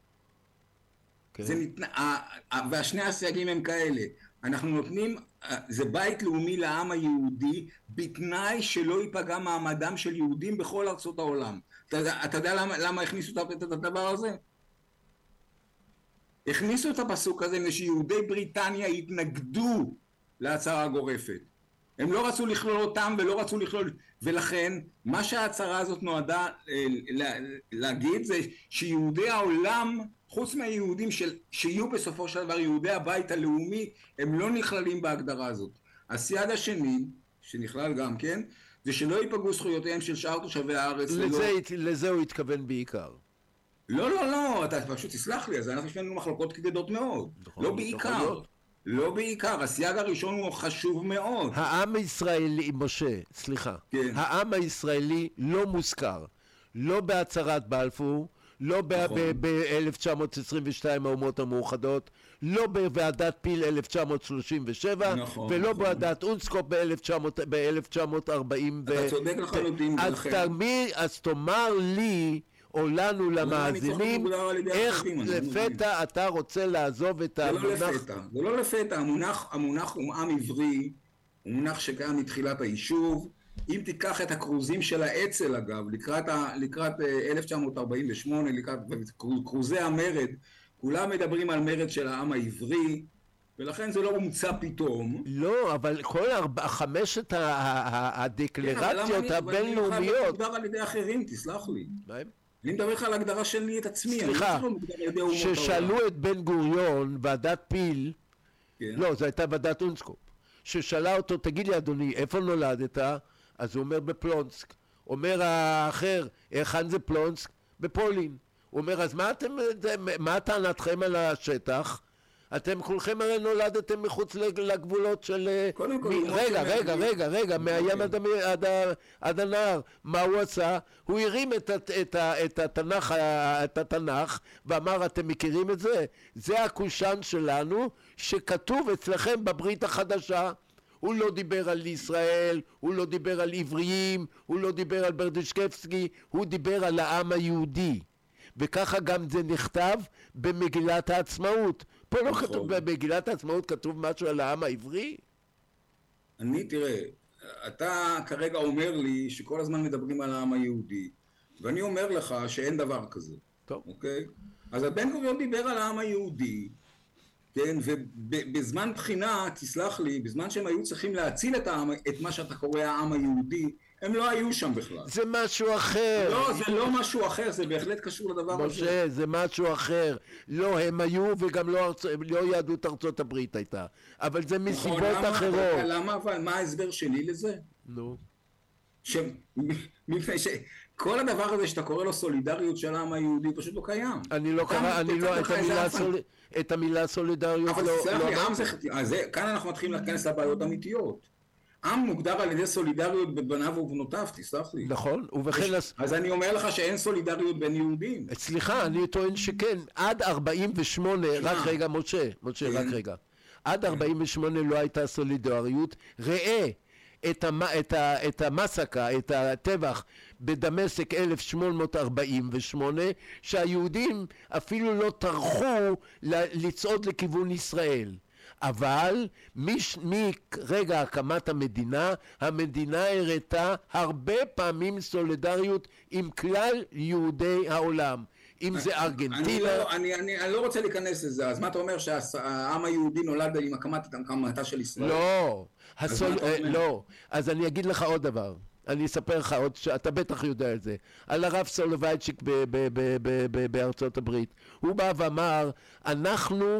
S4: כן.
S6: זה נת... ה- ה- והשני הסייגים הם כאלה. אנחנו נותנים, זה בית לאומי לעם היהודי, בתנאי שלא ייפגע מעמדם של יהודים בכל ארצות העולם. אתה יודע, אתה יודע למה, למה הכניסו את הדבר הזה? הכניסו את הפסוק הזה מפני שיהודי בריטניה התנגדו להצהרה הגורפת. הם לא רצו לכלול אותם ולא רצו לכלול, ולכן מה שההצהרה הזאת נועדה אה, לה, להגיד זה שיהודי העולם, חוץ מהיהודים של, שיהיו בסופו של דבר יהודי הבית הלאומי, הם לא נכללים בהגדרה הזאת. הסייג השני, שנכלל גם כן, זה שלא ייפגעו זכויותיהם של שאר תושבי הארץ.
S4: לזה,
S6: ולא...
S4: לזה הוא התכוון בעיקר.
S6: לא, לא, לא, אתה פשוט תסלח לי, אז אנחנו יש לנו מחלוקות כבדות מאוד.
S4: נכון,
S6: לא
S4: יכול
S6: בעיקר.
S4: להיות.
S6: לא בעיקר, הסייג הראשון הוא חשוב מאוד.
S4: העם הישראלי, משה, סליחה,
S6: כן.
S4: העם הישראלי לא מוזכר, לא בהצהרת בלפור, לא
S6: נכון.
S4: ב-אלף תשע מאות עשרים ושתיים האומות המאוחדות, לא בוועדת פיל אלף תשע מאות שלושים ושבע,
S6: נכון,
S4: ולא
S6: נכון.
S4: בוועדת אונסקופ ב-אלף תשע מאות ארבעים.
S6: אתה צודק לחלוטין,
S4: אז
S6: ולכן-
S4: תמי- אז תאמר לי, או לנו למאזינים,
S6: מוגדר על ידי
S4: איך
S6: אחרים, אני לא מבין.
S4: לפתע אתה רוצה לעזוב את
S6: זה לא
S4: המונח...
S6: לפתע, זה לא לפתע, המונח, המונח הוא עם עברי, הוא מונח שקיים מתחילת היישוב. אם תיקח את הכרוזים של האצ"ל אגב, לקראת, ה, לקראת אה, אלף תשע מאות ארבעים ושמונה, לקראת כרוזי המרד, כולם מדברים על מרד של העם העברי, ולכן זה לא מומצא פתאום.
S4: לא, אבל כל ארבע, חמשת ה- ה- ה- הדקלרציות הבינלאומיות...
S6: זה מוגדר על ידי אחרים, תסלח לי.
S4: מה הם?
S6: אני מדבר לך על הגדרה שלי את עצמי. אני
S4: סליחה,
S6: לא צריך מוגדר על ידי אומות העולם.
S4: ששאלו את בן גוריון, ועדת פיל,
S6: כן.
S4: לא, זו הייתה ועדת אונסקופ, ששאלה אותו, תגיד לי אדוני, איפה נולדת? אז הוא אומר בפלונסק. אומר האחר, היכן זה פלונסק? בפולין. הוא אומר, אז מה אתם, מה טענתכם על השטח? אתם כולכם הרי נולדתם מחוץ לגבולות של...
S6: קודם כל,
S4: מ...
S6: הוא
S4: רגע,
S6: מוצא
S4: רגע,
S6: מהגבול.
S4: רגע, רגע, מהים עד, המ- עד, ה- עד הנהר. מה הוא עשה? הוא הרים את, הת- את, ה- את, התנ"ך, ה- את התנ"ך ואמר, אתם מכירים את זה? זה הקושאן שלנו שכתוב אצלכם בברית החדשה. הוא לא דיבר על ישראל, הוא לא דיבר על עבריים, הוא לא דיבר על ברדישקבסקי, הוא דיבר על העם היהודי. וככה גם זה נכתב במגילת העצמאות. פה לא
S6: נכון.
S4: כתוב, במגילת העצמאות כתוב משהו על העם העברי?
S6: אני, תראה, אתה כרגע אומר לי שכל הזמן מדברים על העם היהודי, ואני אומר לך שאין דבר כזה.
S4: טוב.
S6: אוקיי? אז הבן גוריון דיבר על העם היהודי, כן, ובזמן בחינה, תסלח לי, בזמן שהם היו צריכים להציל את, העם, את מה שאתה קורא העם היהודי, הם לא היו שם בכלל.
S4: זה משהו אחר.
S6: לא, זה לא משהו אחר, זה בהחלט קשור לדבר הזה.
S4: משה, זה משהו אחר. לא, הם היו וגם לא, ארצ... לא יהדות ארצות הברית הייתה. אבל זה מסיבות
S6: למה,
S4: אחרות.
S6: למה, אבל מה ההסבר שלי לזה?
S4: נו.
S6: ש... מפני שכל הדבר הזה שאתה קורא לו סולידריות של העם היהודי פשוט לא קיים.
S4: אני לא קרא, אני לא, את המילה, סול... את המילה סולידריות
S6: אבל
S4: לא...
S6: תסלח
S4: לא
S6: לי, עם זה... אז זה... כאן אנחנו מתחילים להיכנס לבעיות אמיתיות. עם מוגדר על ידי סולידריות בבניו ובנותיו, תסלח לי.
S4: נכון, ובכן...
S6: אז אני אומר לך שאין סולידריות בין יהודים.
S4: סליחה, אני טוען שכן. עד ארבעים ושמונה, רק רגע, משה, משה, רק רגע. עד ארבעים ושמונה לא הייתה סולידריות. ראה את, המ... את, ה... את המסקה, את הטבח בדמשק אלף שמונה מאות ארבעים ושמונה, שהיהודים אפילו לא טרחו לצעוד לכיוון ישראל. אבל מש... מרגע הקמת המדינה, המדינה הראתה הרבה פעמים סולידריות עם כלל יהודי העולם. אם זה ארגנטינה...
S6: אני לא, אני, אני, אני לא רוצה להיכנס לזה, אז מה אתה אומר שהעם היהודי נולד עם הקמת הקמתה של ישראל?
S4: לא, הסול... אה, לא. אז אני אגיד לך עוד דבר. אני אספר לך עוד, שאתה בטח יודע על זה, על הרב סולובייצ'יק ב- ב- ב- ב- ב- בארצות הברית. הוא בא ואמר, אנחנו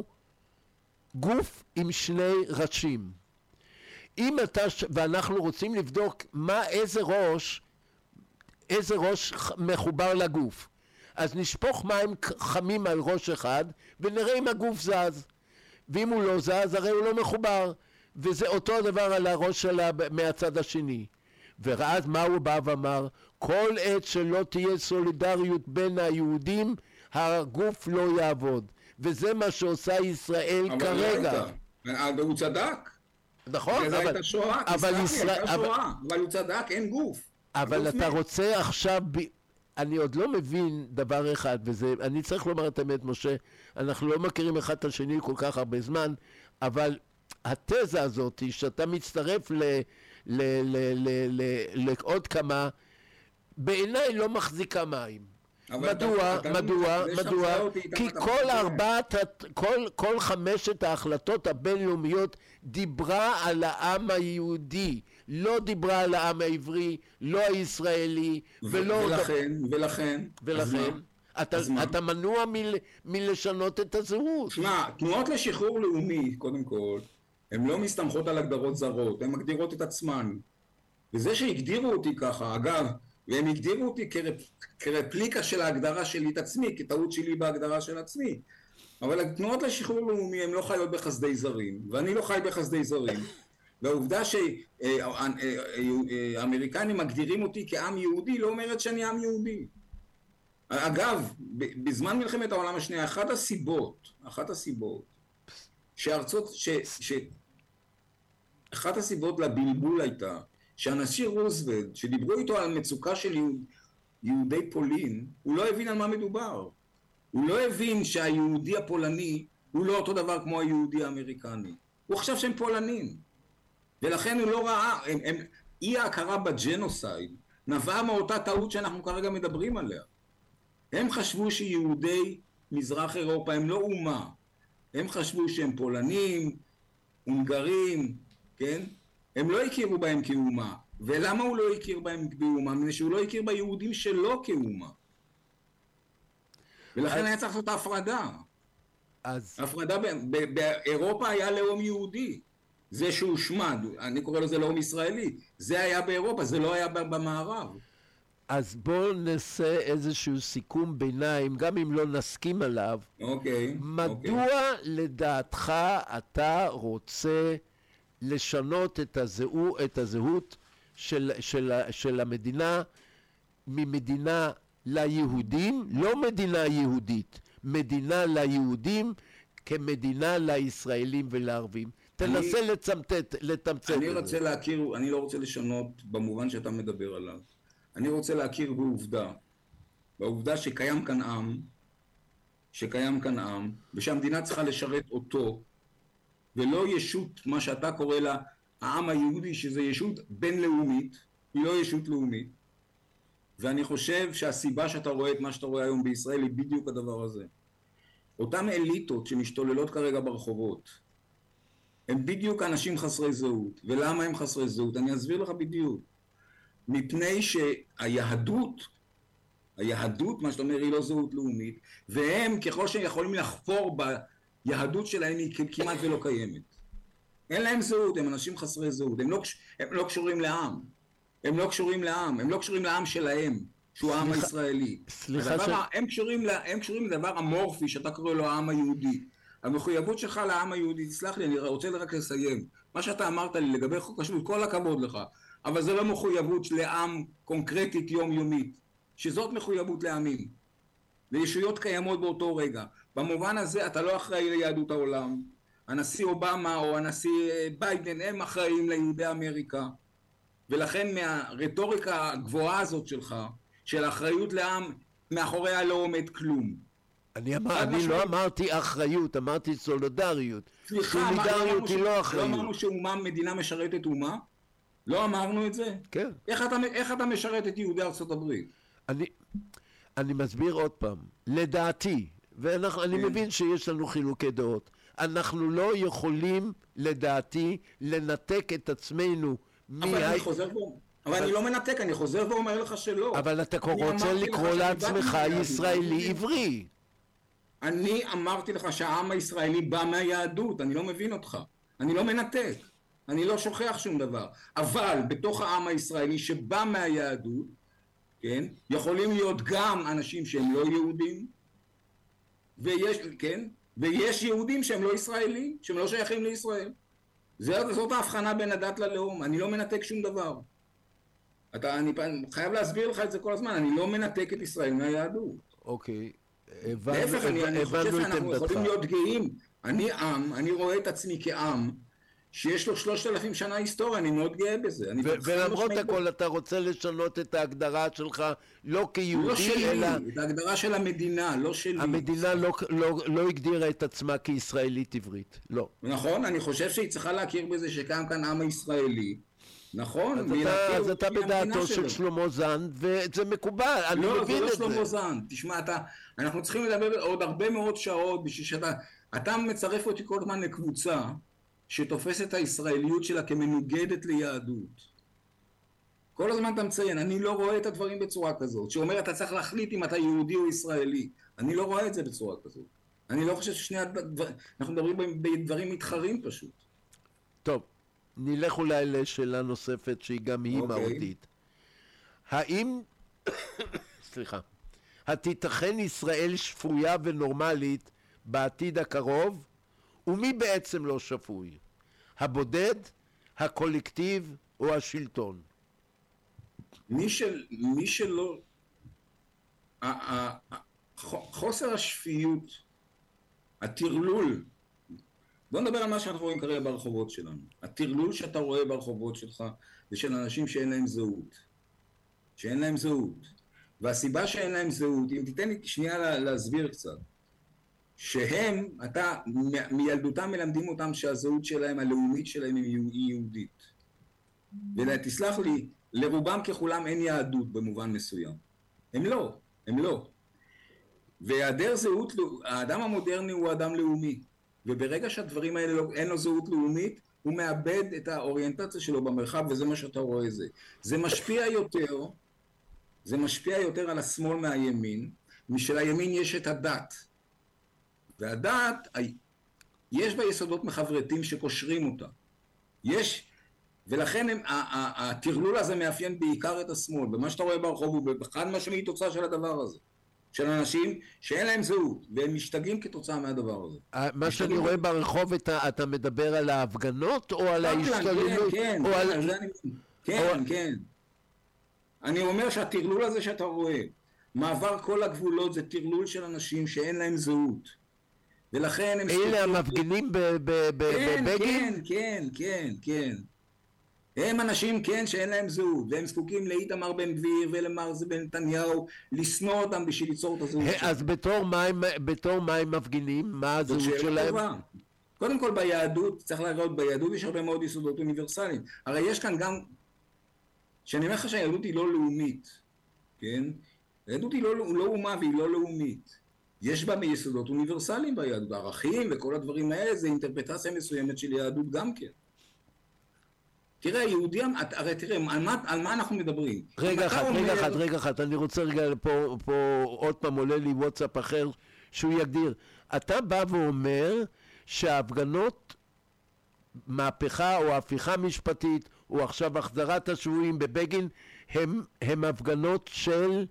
S4: גוף עם שני ראשים. אם אתה, ואנחנו רוצים לבדוק מה, איזה ראש, איזה ראש מחובר לגוף. אז נשפוך מים חמים על ראש אחד, ונראה אם הגוף זז. ואם הוא לא זז, הרי הוא לא מחובר. וזה אותו הדבר על הראש שלה מהצד השני. ואז מה הוא בא ואמר? כל עת שלא תהיה סולידריות בין היהודים, הגוף לא יעבוד. וזה מה שעושה ישראל
S6: אבל
S4: כרגע.
S6: אבל הוא צדק.
S4: נכון,
S6: זה
S4: אבל...
S6: הייתה שואה,
S4: אבל
S6: תסלח לי,
S4: ישראל...
S6: הייתה
S4: אבל...
S6: שואה, אבל הוא צדק, אין גוף.
S4: אבל
S6: גוף
S4: אתה
S6: מת.
S4: רוצה עכשיו... ב... אני עוד לא מבין דבר אחד, וזה... אני צריך לומר את האמת, משה, אנחנו לא מכירים אחד את השני כל כך הרבה זמן, אבל התזה הזאת, שאתה מצטרף ל... ל... ל... ל... ל... לעוד כמה, בעיניי לא מחזיקה מים. מדוע,
S6: אתה,
S4: מדוע,
S6: אתה
S4: מדוע?
S6: אותי,
S4: כי
S6: אתה
S4: כל
S6: אתה
S4: ארבעת, כל, כל חמשת ההחלטות הבינלאומיות דיברה על העם היהודי, לא דיברה על העם העברי, לא הישראלי, ולא...
S6: ולכן, ולכן,
S4: ולכן, אתה, אתה מנוע מל, מלשנות את הזהות.
S6: תשמע, תנועות לשחרור לאומי, קודם כל, הן לא מסתמכות על הגדרות זרות, הן מגדירות את עצמן. וזה שהגדירו אותי ככה, אגב, והם הגדירו אותי כרפ, כרפליקה של ההגדרה שלי את עצמי, כטעות שלי בהגדרה של עצמי. אבל התנועות לשחרור לאומי הן לא חיות בחסדי זרים, ואני לא חי בחסדי זרים. והעובדה שהאמריקנים מגדירים אותי כעם יהודי לא אומרת שאני עם יהודי. אגב, בזמן מלחמת העולם השנייה, אחת הסיבות, אחת הסיבות שארצות, ש, ש, אחת הסיבות לבלבול הייתה שהנשיא רוזוולט, שדיברו איתו על מצוקה של יהוד, יהודי פולין, הוא לא הבין על מה מדובר. הוא לא הבין שהיהודי הפולני הוא לא אותו דבר כמו היהודי האמריקני. הוא חשב שהם פולנים. ולכן הוא לא ראה, הם, הם, אי ההכרה בג'נוסייד נבעה מאותה טעות שאנחנו כרגע מדברים עליה. הם חשבו שיהודי מזרח אירופה הם לא אומה. הם חשבו שהם פולנים, הונגרים, כן? הם לא הכירו בהם כאומה. ולמה הוא לא הכיר בהם כאומה? מפני שהוא לא הכיר ביהודים שלו כאומה. ולכן אז... היה צריך לעשות ההפרדה.
S4: אז...
S6: ההפרדה ב... ב... באירופה היה לאום יהודי. זה שהושמד, אני קורא לזה לאום ישראלי. זה היה באירופה, זה לא היה במערב.
S4: אז בואו נעשה איזשהו סיכום ביניים, גם אם לא נסכים עליו.
S6: אוקיי.
S4: מדוע
S6: אוקיי.
S4: לדעתך אתה רוצה לשנות את הזהות, את הזהות של, של, של המדינה ממדינה ליהודים, לא מדינה יהודית, מדינה ליהודים כמדינה לישראלים ולערבים. תנסה לצמצת, לתמצת את זה.
S6: אני רוצה להכיר, אני לא רוצה לשנות במובן שאתה מדבר עליו. אני רוצה להכיר בעובדה, בעובדה שקיים כאן עם, שקיים כאן עם, ושהמדינה צריכה לשרת אותו, ולא ישות, מה שאתה קורא לה, העם היהודי, שזה ישות בינלאומית, היא לא ישות לאומית, ואני חושב שהסיבה שאתה רואה את מה שאתה רואה היום בישראל היא בדיוק הדבר הזה. אותם אליטות שמשתוללות כרגע ברחובות, הם בדיוק אנשים חסרי זהות. ולמה הם חסרי זהות? אני אסביר לך בדיוק. מפני שהיהדות, היהדות, מה שאתה אומר, היא לא זהות לאומית, והם, ככל שהם יכולים לחפור ביהדות שלהם, היא כמעט ולא קיימת. אין להם זהות, הם אנשים חסרי זהות. הם לא, הם לא קשורים לעם. הם לא קשורים לעם. הם לא קשורים לעם שלהם, שהוא העם הישראלי.
S4: סליחה ש...
S6: הם קשורים, הם קשורים לדבר אמורפי, שאתה קורא לו העם היהודי. המחויבות שלך לעם היהודי, תסלח לי, אני רוצה רק לסיים. מה שאתה אמרת לי לגבי חוק השבות, כל הכבוד לך. אבל זה לא מחויבות לעם קונקרטית יומיומית. שזאת מחויבות לעמים. לישויות קיימות באותו רגע. במובן הזה אתה לא אחראי ליהדות העולם. הנשיא אובמה או הנשיא ביידן הם אחראים ליהודי אמריקה. ולכן מהרטוריקה הגבוהה הזאת שלך, של אחריות לעם, מאחוריה לא עומד כלום.
S4: אני, אמר, אני לא אמרתי אחריות, אמרתי סולידריות.
S6: סליחה,
S4: סולידריות היא לא אחריות.
S6: לא אמרנו שאומה מדינה משרתת אומה? לא אמרנו את זה?
S4: כן.
S6: איך אתה, איך אתה משרת את יהודי ארצות הברית?
S4: אני, אני מסביר עוד פעם, לדעתי, ואני
S6: כן.
S4: מבין שיש לנו חילוקי דעות, אנחנו לא יכולים, לדעתי, לנתק את עצמנו מ...
S6: אבל אני חוזר ואומר, אבל אני לא מנתק, אני חוזר ואומר לך שלא.
S4: אבל אתה רוצה לקרוא לעצמך ישראלי עברי.
S6: אני אמרתי לך שהעם הישראלי בא מהיהדות, אני לא מבין אותך. אני לא מנתק, אני לא שוכח שום דבר. אבל בתוך העם הישראלי שבא מהיהדות, כן, יכולים להיות גם אנשים שהם לא יהודים, ויש, כן, ויש יהודים שהם לא ישראלים, שהם לא שייכים לישראל. זאת ההבחנה בין הדת ללאום, אני לא מנתק שום דבר. אתה, אני חייב להסביר לך את זה כל הזמן, אני לא מנתק את ישראל מהיהדות.
S4: אוקיי,
S6: להפך, אני חושב שאנחנו יכולים להיות גאים. אני עם, אני רואה את עצמי כעם, שיש לו שלושת אלפים שנה היסטוריה, אני מאוד גאה בזה.
S4: ולמרות הכל אתה רוצה לשנות את ההגדרה שלך, לא כיהודי,
S6: לא שלי,
S4: אלא...
S6: את ההגדרה של המדינה, לא שלי.
S4: המדינה לא, לא, לא הגדירה את עצמה כישראלית עברית, לא.
S6: נכון, אני חושב שהיא צריכה להכיר בזה שקיים כאן עם הישראלי, נכון?
S4: אז אתה, אז אתה בדעתו של שלמה זן, וזה מקובל, אני
S6: לא,
S4: מבין
S6: לא,
S4: את
S6: זה. לא, זה לא שלמה
S4: זה.
S6: זן, תשמע, אתה, אנחנו צריכים לדבר עוד הרבה מאוד שעות, בשביל שאתה, אתה מצרף אותי כל הזמן לקבוצה, שתופסת את הישראליות שלה כמנוגדת ליהדות. כל הזמן אתה מציין, אני לא רואה את הדברים בצורה כזאת, שאומר אתה צריך להחליט אם אתה יהודי או ישראלי. אני לא רואה את זה בצורה כזאת. אני לא חושב ששני הדבר, אנחנו מדברים בדברים מתחרים פשוט.
S4: טוב, נלך אולי לשאלה נוספת שהיא גם היא
S6: אוקיי.
S4: מהותית. האם, סליחה, התיתכן ישראל שפויה ונורמלית בעתיד הקרוב? ומי בעצם לא שפוי? הבודד, הקולקטיב או השלטון?
S6: מי, של, מי שלא... חוסר השפיות, הטרלול, בוא נדבר על מה שאנחנו רואים כרגע ברחובות שלנו. הטרלול שאתה רואה ברחובות שלך זה של אנשים שאין להם זהות. שאין להם זהות. והסיבה שאין להם זהות, אם תיתן לי שנייה להסביר קצת, שהם, אתה, מילדותם מלמדים אותם שהזהות שלהם, הלאומית שלהם היא יהודית. ותסלח לי, לרובם ככולם אין יהדות במובן מסוים. הם לא, הם לא. והיעדר זהות, האדם המודרני הוא אדם לאומי. וברגע שהדברים האלה לא, אין לו זהות לאומית, הוא מאבד את האוריינטציה שלו במרחב, וזה מה שאתה רואה זה. זה משפיע יותר, זה משפיע יותר על השמאל מהימין, משל הימין יש את הדת. והדת, יש בה יסודות מחברתים שקושרים אותה. יש, ולכן הם, הטרלול הזה מאפיין בעיקר את השמאל, ומה שאתה רואה ברחוב הוא בחד משמעי תוצאה של הדבר הזה. של אנשים שאין להם זהות, והם משתגעים כתוצאה מהדבר הזה.
S4: מה שאני רואה ברחוב, אתה מדבר על ההפגנות או על ההשתוללות?
S6: כן, כן, כן. אני אומר שהטרלול הזה שאתה רואה, מעבר כל הגבולות זה טרלול של אנשים שאין להם זהות. ולכן הם...
S4: אלה המפגינים בבגין?
S6: כן, כן, כן, כן. הם אנשים, כן, שאין להם זהות, והם זקוקים לאיתמר בן גביר ולמר נתניהו, לשנוא אותם בשביל ליצור את הזהות שלהם.
S4: אז בתור מה הם מפגינים? מה הזהות שלהם?
S6: קודם כל ביהדות, צריך להראות, ביהדות יש הרבה מאוד יסודות אוניברסליים. הרי יש כאן גם, שאני אומר לך שהיהדות היא לא לאומית, כן? היהדות היא לא, לא אומה והיא לא לאומית. יש בה מיסודות אוניברסליים ביהדות, ערכים וכל הדברים האלה, זה אינטרפרטציה מסוימת של יהדות גם כן. תראה, יהודים, הרי תראה, על מה, על מה אנחנו מדברים?
S4: רגע אחד, אומר... רגע אחד, רגע אחד, אני רוצה רגע פה, פה עוד פעם עולה לי וואטסאפ אחר שהוא יגדיר. אתה בא ואומר שההפגנות, מהפכה או הפיכה משפטית, או עכשיו החזרת השבויים בבגין, הם, הם הפגנות של...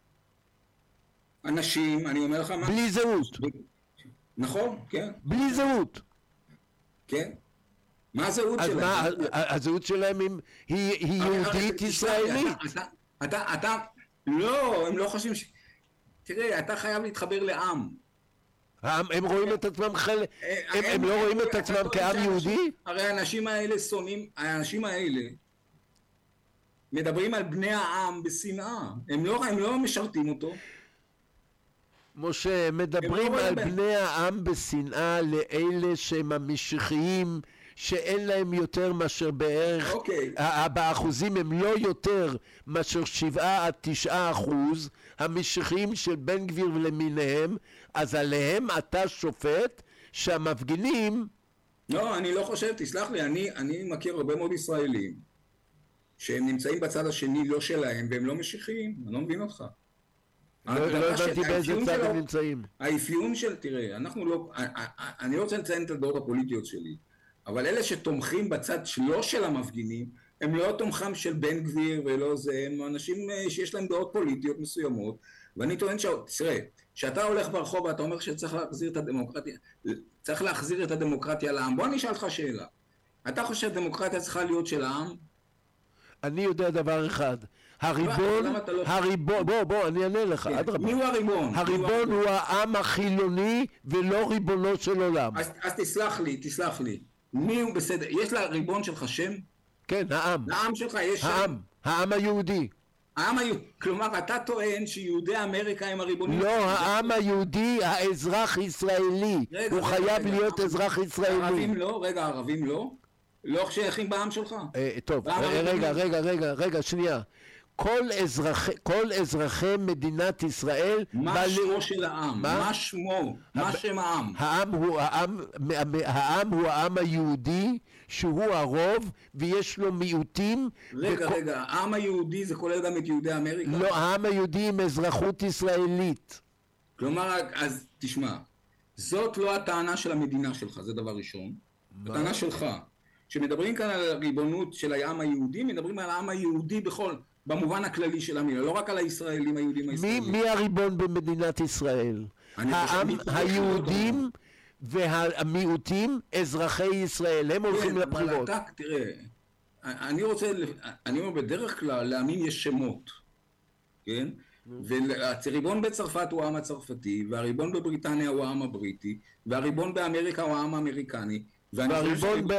S6: אנשים, אני אומר לך מה...
S4: בלי זהות.
S6: נכון, כן.
S4: בלי זהות.
S6: כן. מה הזהות שלהם?
S4: אז מה, הזהות שלהם היא יהודית ישראלית.
S6: אתה, אתה, לא, הם לא חושבים ש... תראה, אתה חייב להתחבר לעם.
S4: הם רואים את עצמם חלק... הם לא רואים את עצמם כעם יהודי?
S6: הרי האנשים האלה שונאים, האנשים האלה מדברים על בני העם בשנאה. הם לא משרתים אותו.
S4: משה, מדברים על בני העם בשנאה לאלה שהם המשיחיים, שאין להם יותר מאשר בערך, באחוזים הם לא יותר מאשר שבעה עד תשעה אחוז, המשיחיים של בן גביר ולמיניהם, אז עליהם אתה שופט שהמפגינים...
S6: לא, אני לא חושב, תסלח לי, אני, אני מכיר הרבה מאוד ישראלים, שהם נמצאים בצד השני לא שלהם, והם לא משיחיים, אני לא מבין אותך.
S4: לא הבנתי באיזה צד הם נמצאים.
S6: האפיון של, תראה, אנחנו לא, אני רוצה לציין את הדעות הפוליטיות שלי, אבל אלה שתומכים בצד שלו של המפגינים, הם לא תומכם של בן גביר ולא זה, הם אנשים שיש להם דעות פוליטיות מסוימות, ואני טוען ש... תראה, שאתה הולך ברחוב ואתה אומר שצריך להחזיר את הדמוקרטיה, צריך להחזיר את הדמוקרטיה לעם. בוא נשאל אותך שאלה. אתה חושב דמוקרטיה צריכה להיות של העם?
S4: אני יודע דבר אחד. הריבון, הריבון, בוא, בוא, אני אענה לך.
S6: מי הוא הריבון?
S4: הריבון הוא העם החילוני ולא ריבונו של עולם.
S6: אז תסלח לי, תסלח לי. מי הוא בסדר? יש לה ריבון שלך שם?
S4: כן, העם.
S6: העם שלך יש שם?
S4: העם, העם היהודי.
S6: העם היהודי, כלומר אתה טוען שיהודי אמריקה הם הריבונים?
S4: לא, העם היהודי, האזרח ישראלי. הוא חייב להיות אזרח ישראלי.
S6: ערבים לא? רגע, ערבים לא? לא שייכים בעם שלך?
S4: טוב, רגע, רגע, רגע, רגע, שנייה. כל אזרחי, כל אזרחי מדינת ישראל...
S6: מה שמו של העם? מה שמו? מה שם העם?
S4: העם הוא העם, העם הוא העם היהודי, שהוא הרוב, ויש לו מיעוטים...
S6: רגע, רגע, העם היהודי זה כולל גם את יהודי אמריקה?
S4: לא, העם היהודי עם אזרחות ישראלית.
S6: כלומר, אז תשמע, זאת לא הטענה של המדינה שלך, זה דבר ראשון. הטענה שלך. כשמדברים כאן על הריבונות של העם היהודי, מדברים על העם היהודי בכל... במובן הכללי של המילה, לא רק על הישראלים, היהודים הישראלים.
S4: מי, מי הריבון במדינת ישראל? העם, היהודים והמיעוטים, אזרחי ישראל, הם הולכים לבחירות.
S6: אבל אתה, תראה, אני רוצה, אני אומר בדרך כלל, לעמים יש שמות, כן? והריבון בצרפת הוא העם הצרפתי, והריבון בבריטניה הוא העם הבריטי, והריבון באמריקה הוא העם האמריקני,
S4: והריבון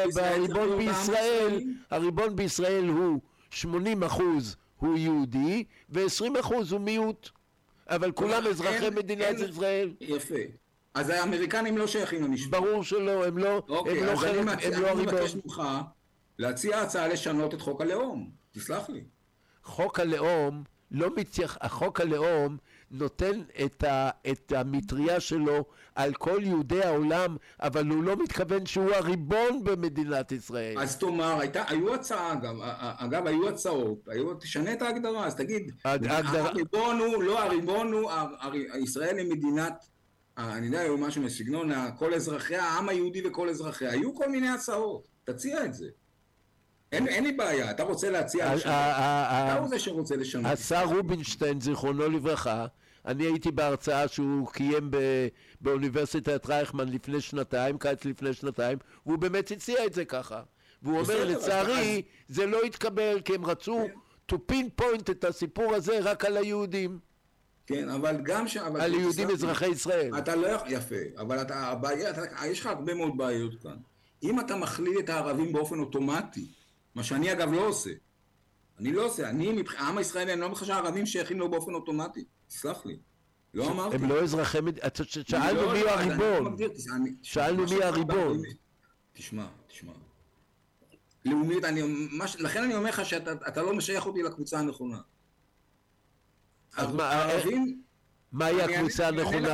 S4: בישראל, הריבון בישראל הוא שמונים אחוז הוא יהודי, ו-עשרים אחוז הוא מיעוט. אבל כולם אזרחי מדינת ישראל.
S6: יפה. אז האמריקנים לא שייכים למשפט.
S4: ברור שלא, הם לא חלק, הם לא הריבון.
S6: אני מבקש ממך להציע הצעה לשנות את חוק הלאום. תסלח לי.
S4: חוק הלאום, לא מתייח... החוק הלאום נותן את, ה... את המטריה שלו על כל יהודי העולם, אבל הוא לא מתכוון שהוא הריבון במדינת ישראל.
S6: אז תאמר, הייתה, היו הצעה, אגב, אגב, היו הצעות, היו, תשנה את ההגדרה, אז תגיד, ההגדרה... הריבון הוא, לא הריבון הוא, ישראל היא מדינת, אני יודע, היו משהו מסגנון, כל אזרחיה, העם היהודי וכל אזרחיה, היו כל מיני הצעות, תציע את זה. אין, אין לי בעיה, אתה רוצה להציע לשנות, אתה הוא זה שרוצה לשנות.
S4: השר רובינשטיין, זיכרונו לברכה, אני הייתי בהרצאה שהוא קיים באוניברסיטת רייכמן לפני שנתיים, קיץ לפני שנתיים, והוא באמת הציע את זה ככה. והוא אומר, לצערי, זה לא התקבל, כי הם רצו to pinpoint את הסיפור הזה רק על היהודים.
S6: כן, אבל גם ש...
S4: על יהודים אזרחי ישראל.
S6: אתה לא יכול... יפה, אבל אתה... הבעיה, אתה... יש לך הרבה מאוד בעיות כאן. אם אתה מכליל את הערבים באופן אוטומטי, מה שאני אגב לא עושה, אני לא עושה, אני, העם הישראלי, אני לא חושב שהערבים שייכים לו באופן אוטומטי, תסלח לי. לא אמרתי.
S4: הם לא אזרחי מדינה, שאלנו מי הריבון. שאלנו מי הריבון.
S6: תשמע, תשמע. לאומית, לכן אני אומר לך שאתה לא משייך אותי לקבוצה הנכונה.
S4: אז מהי הקבוצה הנכונה?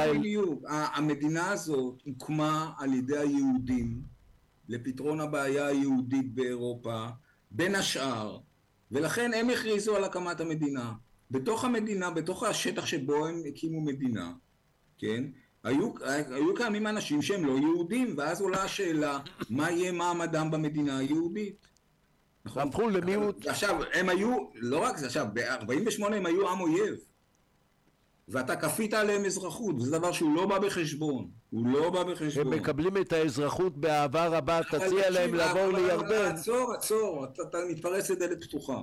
S6: המדינה הזאת הוקמה על ידי היהודים לפתרון הבעיה היהודית באירופה, בין השאר, ולכן הם הכריזו על הקמת המדינה. בתוך המדינה, בתוך השטח שבו הם הקימו מדינה, כן? היו, היו קיימים אנשים שהם לא יהודים, ואז עולה השאלה, מה יהיה מעמדם במדינה היהודית? נכון?
S4: הפכו למיעוט.
S6: עכשיו, הם היו, לא רק זה, עכשיו, ב-ארבעים ושמונה הם היו עם אויב. ואתה כפית עליהם אזרחות, וזה דבר שהוא לא בא בחשבון. הוא לא בא בחשבון.
S4: הם מקבלים את האזרחות באהבה רבה, תציע להם לעבור לירדן.
S6: עצור, עצור, אתה, אתה מתפרץ לדלת פתוחה.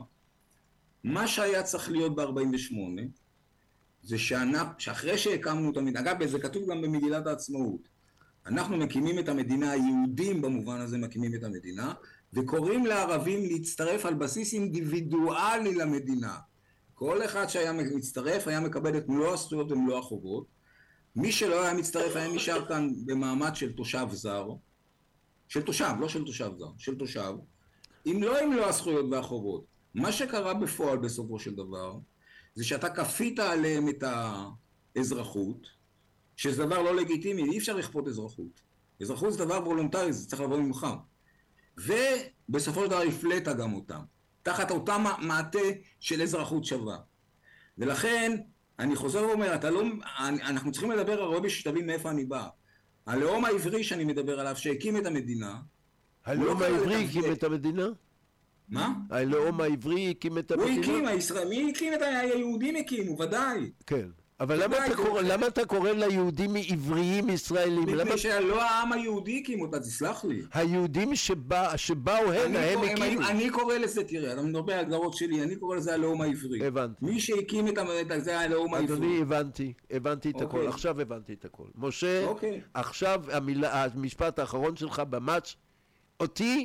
S6: מה שהיה צריך להיות ב-ארבעים ושמונה, זה שאחרי שהקמנו את המדינה, אגב, זה כתוב גם במגילת העצמאות, אנחנו מקימים את המדינה, היהודים במובן הזה מקימים את המדינה, וקוראים לערבים להצטרף על בסיס אינדיבידואלי למדינה. כל אחד שהיה מצטרף היה מקבל את מלוא הזכויות ומלוא החובות. מי שלא היה מצטרף היה נשאר כאן במעמד של תושב זר, של תושב, לא של תושב זר, של תושב, אם לא עם מלוא הזכויות והחובות. מה שקרה בפועל בסופו של דבר, זה שאתה כפית עליהם את האזרחות, שזה דבר לא לגיטימי, אי אפשר לכפות אזרחות. אזרחות זה דבר וולונטרי, זה צריך לבוא ממך. ובסופו של דבר הפלט גם אותם, תחת אותה מעטה של אזרחות שווה. ולכן, אני חוזר ואומר, אתה לא, אנחנו צריכים לדבר הרבה שתבין מאיפה אני בא. הלאום העברי שאני מדבר עליו, שהקים את המדינה...
S4: הלאום העברי הקים את המדינה?
S6: מה?
S4: הלאום העברי הקים את המדינה?
S6: הוא הקים, הישראל, מי הקים את היהודים הקימו, ודאי.
S4: כן. אבל למה אתה, קורא, למה אתה קורא ליהודים עבריים ישראלים?
S6: מפני
S4: למה...
S6: שלא העם היהודי הקים אותה, תסלח לי.
S4: היהודים שבא, שבאו הנה, הם הקימו.
S6: אני קורא לזה, תראה, אתה מדבר על הגדרות שלי, אני קורא לזה הלאום העברי.
S4: הבנתי.
S6: מי שהקים את זה הלאום העברי.
S4: אדוני, הבנתי, הבנתי את הכל, עכשיו הבנתי את הכל. משה, עכשיו המילה, המשפט האחרון שלך במאץ' אותי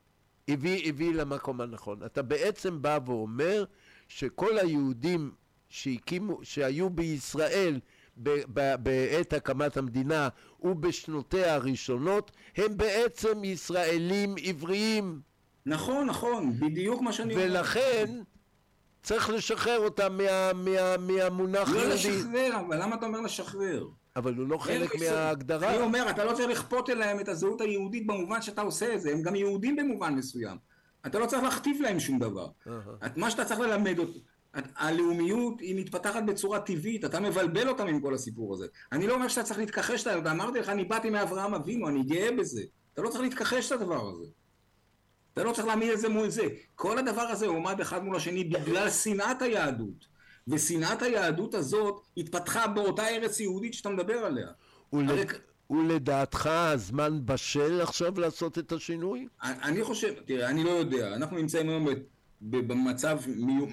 S4: הביא, הביא למקום הנכון. אתה בעצם בא ואומר שכל היהודים שהקימו, שהיו בישראל ב, ב, בעת הקמת המדינה ובשנותיה הראשונות, הם בעצם ישראלים עבריים.
S6: נכון, נכון, בדיוק מה שאני אומר.
S4: ולכן צריך לשחרר אותם מה, מה, מהמונח
S6: לא
S4: יהודי.
S6: לשחרר, אבל למה אתה אומר לשחרר?
S4: אבל הוא לא חלק מההגדרה.
S6: אני אומר, אתה לא צריך לכפות אליהם את הזהות היהודית במובן שאתה עושה את זה, הם גם יהודים במובן מסוים. אתה לא צריך להכתיב להם שום דבר. מה שאתה צריך ללמד אותו, הלאומיות היא מתפתחת בצורה טבעית, אתה מבלבל אותם עם כל הסיפור הזה. אני לא אומר שאתה צריך להתכחש להם, ואמרתי לך, אני באתי מאברהם אבינו, אני גאה בזה. אתה לא צריך להתכחש לדבר הזה. אתה לא צריך להעמיד את זה מול זה. כל הדבר הזה עומד אחד מול השני בגלל שנאת היהדות. ושנאת היהדות הזאת התפתחה באותה ארץ יהודית שאתה מדבר עליה.
S4: ול... ולדעתך הזמן בשל עכשיו לעשות את השינוי?
S6: אני חושב, תראה, אני לא יודע. אנחנו נמצאים היום במצב מיום...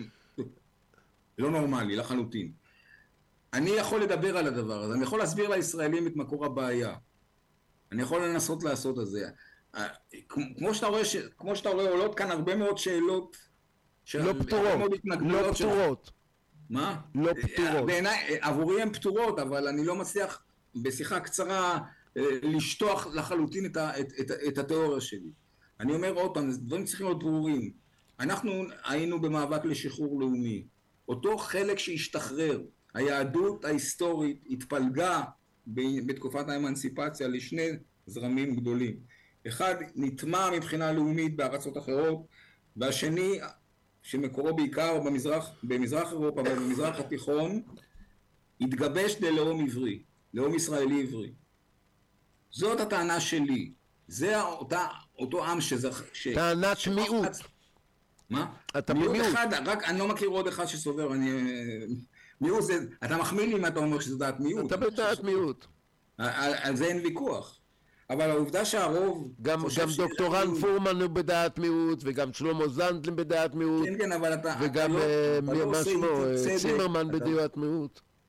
S6: לא נורמלי, לחלוטין. אני יכול לדבר על הדבר הזה, אני יכול להסביר לישראלים את מקור הבעיה. אני יכול לנסות לעשות את זה. כמו שאתה רואה, ש... כמו שאתה רואה, עולות כאן הרבה מאוד שאלות.
S4: לא פתורות, לא פתורות.
S6: מה?
S4: לא פתורות.
S6: בעיניי, עבורי הן פתורות, אבל אני לא מצליח בשיחה קצרה לשטוח לחלוטין את, ה... את, את, את התיאוריה שלי. אני אומר עוד פעם, דברים צריכים להיות ברורים. אנחנו היינו במאבק לשחרור לאומי. אותו חלק שהשתחרר, היהדות ההיסטורית התפלגה בתקופת האמנסיפציה לשני זרמים גדולים. אחד נטמע מבחינה לאומית בארצות אחרות, והשני שמקורו בעיקר במזרח, במזרח אירופה ובמזרח התיכון, התגבש ללאום עברי, לאום ישראלי עברי. זאת הטענה שלי. זה אותה, אותו עם שזכ...
S4: טענת ש... מיעוט.
S6: מה?
S4: אתה
S6: מיעוט
S4: במיעוט. אחד,
S6: רק אני לא מכיר עוד אחד שסובר, אני... מיעוט זה... אתה מחמיא לי אם אתה אומר שזה דעת מיעוט.
S4: אתה בדעת מיעוט.
S6: על, על זה אין ויכוח. אבל העובדה שהרוב...
S4: גם, גם דוקטורן ש... פורמן הוא בדעת מיעוט, וגם שלמה זנדלר בדעת מיעוט.
S6: כן, כן, אבל אתה...
S4: וגם
S6: אתה לא,
S4: מה שמו, צימרמן בדעת מיעוט.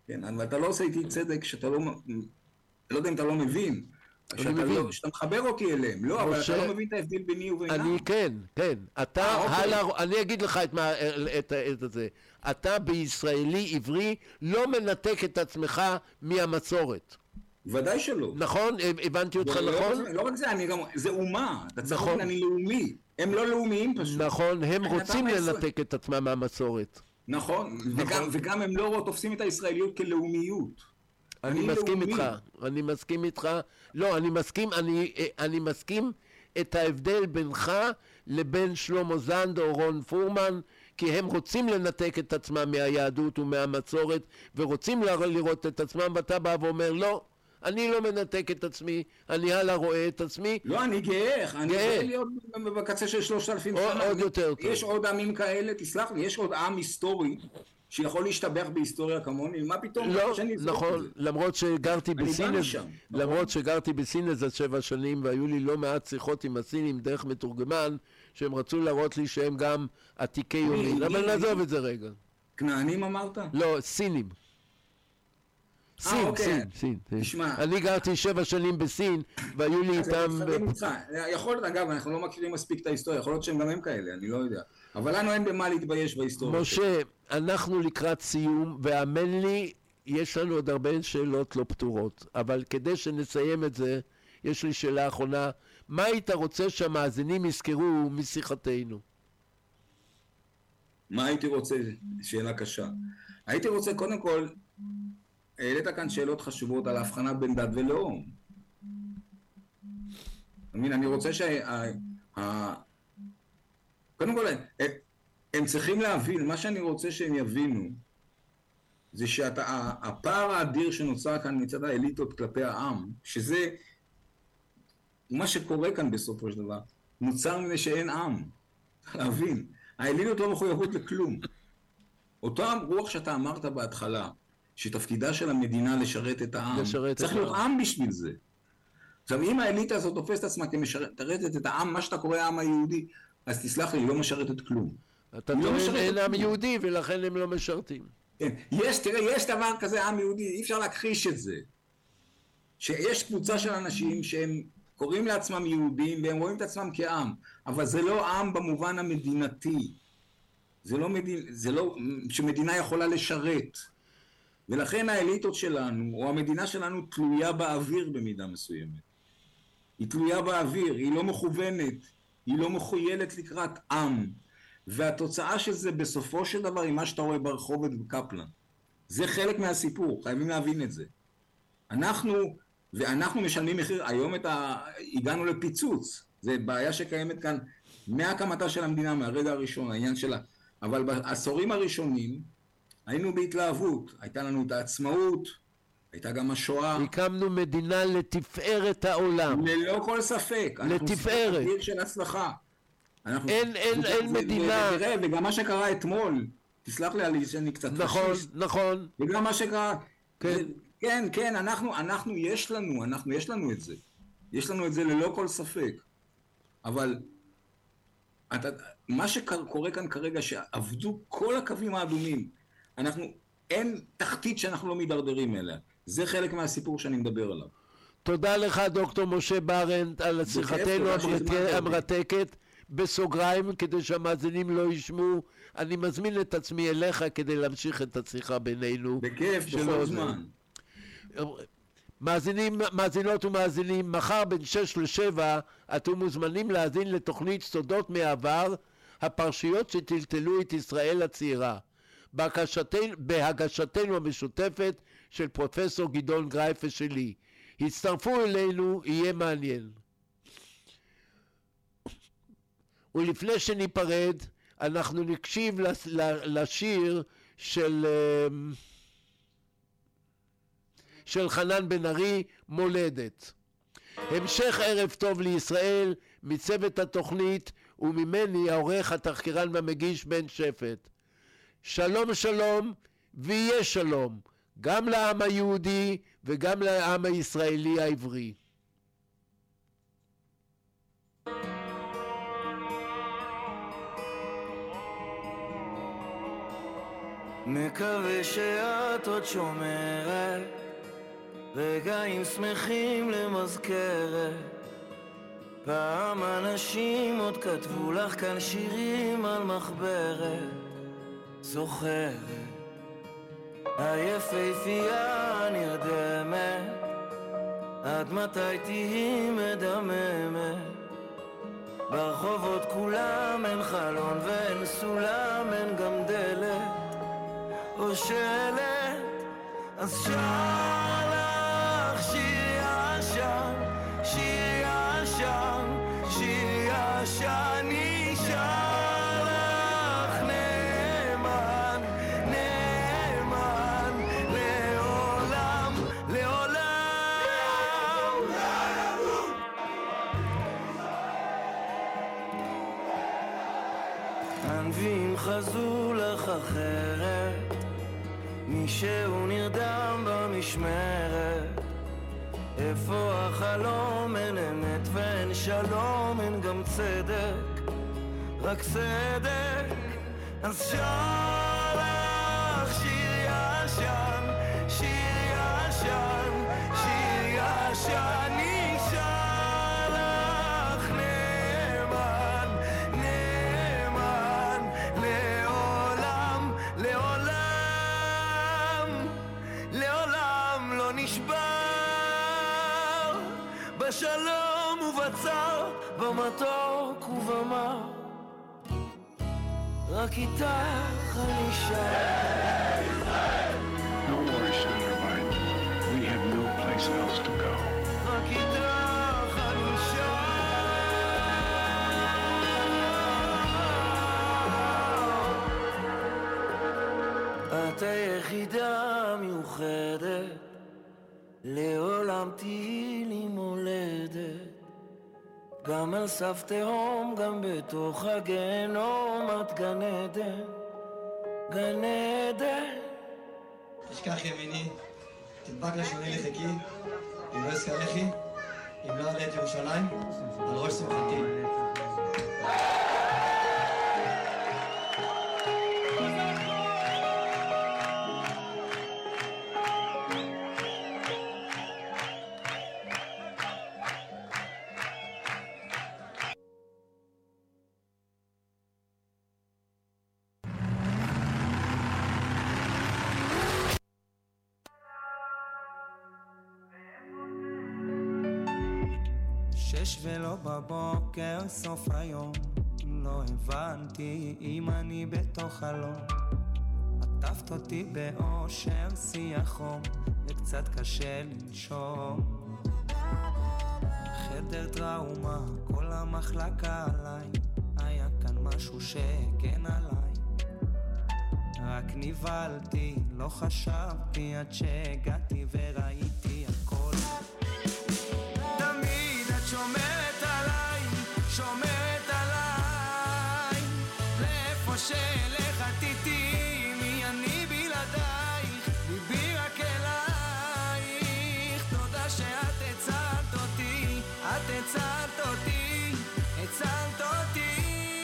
S6: כן, אבל אתה לא עושה איתי צדק שאתה לא, לא יודע אם אתה לא מבין. שאתה,
S4: מבין.
S6: לא, שאתה מחבר אותי אליהם. לא, אבל
S4: משה,
S6: אתה לא מבין את ההבדל ביני ובינם.
S4: אני כן, כן. אתה,
S6: אה, אוקיי.
S4: הלאה, אני אגיד לך את, מה, את, את, את זה. אתה בישראלי עברי לא מנתק את עצמך מהמסורת.
S6: ודאי שלא.
S4: נכון? הבנתי אותך
S6: לא,
S4: נכון?
S6: לא, לא רק זה, אני גם, זה אומה. אתה צריך
S4: נכון.
S6: להבין, אני לאומי. הם לא לאומיים פשוט.
S4: נכון, הם רוצים
S6: אתה
S4: לנתק את עצמם מהמסורת.
S6: נכון, וגם, וגם הם לא תופסים את הישראליות כלאומיות.
S4: אני
S6: אני
S4: מסכים
S6: לאומי.
S4: איתך, אני מסכים איתך. לא, אני מסכים, אני, אני מסכים את ההבדל בינך לבין שלמה זנד או רון פורמן, כי הם רוצים לנתק את עצמם מהיהדות ומהמסורת, ורוצים לראות את עצמם, ואתה בא ואומר, לא, אני לא מנתק את עצמי, אני הלאה רואה את עצמי.
S6: לא, אני גאה, אני
S4: גאה.
S6: גאה להיות בקצה של שלושת אלפים
S4: או-
S6: שנה.
S4: עוד
S6: אני-
S4: יותר טוב.
S6: יש עוד עמים כאלה, תסלח לי, יש עוד עם היסטורי שיכול להשתבח בהיסטוריה כמוני, מה פתאום?
S4: לא,
S6: שאני אזרוק את
S4: נכון,
S6: זה?
S4: למרות שגרתי
S6: אני
S4: בסין,
S6: בא משם, נכון.
S4: למרות שגרתי בסין איזה שבע שנים, והיו לי לא מעט שיחות עם הסינים דרך מתורגמן, שהם רצו להראות לי שהם גם עתיקי יומין,
S6: מי-
S4: אבל
S6: מי-
S4: נעזוב את זה רגע.
S6: כנענים אמרת?
S4: לא, סינים. סין,
S6: אוקיי.
S4: סין, סין. סין.
S6: תשמע.
S4: אני גרתי שבע שנים בסין, והיו לי
S6: אז אני
S4: איתם...
S6: מתחברים איתך. יכול להיות, אגב, אנחנו לא מכירים מספיק את ההיסטוריה, יכול להיות שהם גם הם כאלה, אני לא יודע. אבל לנו אין במה להתבייש בהיסטוריה.
S4: משה, אנחנו לקראת סיום, והאמן לי, יש לנו עוד הרבה שאלות לא פתורות, אבל כדי שנסיים את זה, יש לי שאלה אחרונה. מה היית רוצה שהמאזינים יזכרו משיחתנו?
S6: מה הייתי רוצה? שאלה קשה. הייתי רוצה, קודם כל, העלית כאן שאלות חשובות על ההבחנה בין דת ולאום. אתה מבין, אני רוצה שה... ה- קודם כל, הם- הם צריכים להבין, מה שאני רוצה שהם יבינו, זה שהפער האדיר שנוצר כאן מצד האליטות כלפי העם, שזה מה שקורה כאן בסופו של דבר, נוצר מפני שאין עם. להבין, האליטות לא מחויבות לכלום. אותה רוח שאתה אמרת בהתחלה, שתפקידה של המדינה לשרת את העם,
S4: לשרת
S6: צריך
S4: את
S6: להיות
S4: העם.
S6: עם בשביל זה. עכשיו, אם האליטה הזאת תופסת עצמה כמשרתת את העם, מה שאתה קורא העם היהודי, אז תסלח לי, היא לא משרתת כלום.
S4: אתה
S6: לא
S4: טוען
S6: משרת
S4: אין
S6: את
S4: עם
S6: כולם.
S4: יהודי ולכן הם לא משרתים.
S6: כן, יש, תראה, יש דבר כזה עם יהודי, אי אפשר להכחיש את זה. שיש קבוצה של אנשים שהם קוראים לעצמם יהודים והם רואים את עצמם כעם, אבל זה לא עם במובן המדינתי. זה לא, מדינ... זה לא שמדינה יכולה לשרת. ולכן האליטות שלנו, או המדינה שלנו, תלויה באוויר במידה מסוימת. היא תלויה באוויר, היא לא מכוונת, היא לא מחוילת לקראת עם. והתוצאה של זה בסופו של דבר היא מה שאתה רואה ברחובות בקפלן. זה חלק מהסיפור, חייבים להבין את זה. אנחנו, ואנחנו משלמים מחיר, היום את ה... הגענו לפיצוץ. זה בעיה שקיימת כאן מהקמתה של המדינה, מהרגע הראשון, העניין שלה. אבל בעשורים הראשונים היינו בהתלהבות. הייתה לנו את העצמאות, הייתה גם השואה.
S4: הקמנו מדינה לתפארת העולם.
S6: ללא כל ספק. אנחנו
S4: לתפארת.
S6: סיפור אדיר של הצלחה. אנחנו-
S4: אין- אין-
S6: וגם-
S4: אין
S6: ו-
S4: מדינה.
S6: ו- ותראה, וגם מה שקרה אתמול, תסלח לי עלי שאני קצת
S4: נכון,
S6: פשיסט,
S4: נכון.
S6: וגם מה שקרה,
S4: כן.
S6: זה- כן, כן, אנחנו, אנחנו, יש לנו, אנחנו, יש לנו את זה. יש לנו את זה ללא כל ספק. אבל אתה, מה שקורה כאן כרגע, שעבדו כל הקווים האדומים, אנחנו, אין תחתית שאנחנו לא מידרדרים אליה. זה חלק מהסיפור שאני מדבר עליו.
S4: תודה לך דוקטור משה ברנט על שיחתנו
S6: תודה שהזמנת
S4: המרתק-
S6: אותי.
S4: המרתקת. בסוגריים, כדי שהמאזינים לא ישמעו, אני מזמין את עצמי אליך כדי להמשיך את השיחה בינינו.
S6: בכיף,
S4: שלא
S6: בכל
S4: זה.
S6: זמן.
S4: מאזינים, מאזינות ומאזינים, מחר בין שש לשבע אתם מוזמנים להאזין לתוכנית סודות מהעבר, הפרשיות שטלטלו את ישראל הצעירה, בהגשתנו, בהגשתנו המשותפת של פרופסור גדעון גרייף ושלי. הצטרפו אלינו, יהיה מעניין. ולפני שניפרד, אנחנו נקשיב לס- ל- לשיר של... אמ, של חנן בן ארי, מולדת. המשך ערב טוב לישראל, מצוות התוכנית וממני העורך, התחקירן והמגיש בן שפט. שלום שלום ויהיה שלום, גם לעם היהודי וגם לעם הישראלי העברי.
S7: מקווה שאת עוד שומרת רגעים שמחים למזכרת. פעם אנשים עוד כתבו לך כאן שירים על מחברת. זוכרת היפהפייה נרדמת, עד מתי תהי מדממת? ברחובות כולם אין חלון ואין סולם, אין גם דלת או שלט. אז שר לך שיר ישן, שיר ישן, שיר ישן, נשאר לך נאמן, נאמן לעולם, לעולם. הנביאים חזו לך אחרת, מישהו נרדם במשמרת. איפה החלום? אין אמת ואין שלום, אין גם צדק, רק צדק. אז שר לך שיר ישן, שיר ישן, שיר ישן, נשאר לך נאמן, נאמן לעולם, לעולם, לעולם לא נשבר. בשלום ובצר, במתוק ובמר, רק איתך אני שר.
S8: No more Schneiderweit. We have no place else to go.
S7: רק איתך אני שר. את היחידה מיוחדת, לעולם תהי לי מולדת. גם על סף תהום, גם בתוך הגנום, את גן עדן, גן עדן.
S9: תשכח ימיני, תדבק לשוני לחיקי, אם לא אזכרכי, אם לא עלה את ירושלים, על ראש שמחתי.
S10: שש ולא בבוקר, סוף היום, לא הבנתי אם אני בתוך חלום. עטפת אותי באושר, שיח חום, וקצת קשה לנשום. חדר טראומה, כל המחלקה עליי, היה כאן משהו שכן עליי. רק נבלתי, לא חשבתי עד שהגעתי וראיתי הכל. תמיד את שומרת עליי, שומרת עליי, לאיפה שלך תיתי, מי אני בלעדייך, ליבי רק אלייך. תודה שאת הצלת אותי, את הצלת אותי, הצלת אותי.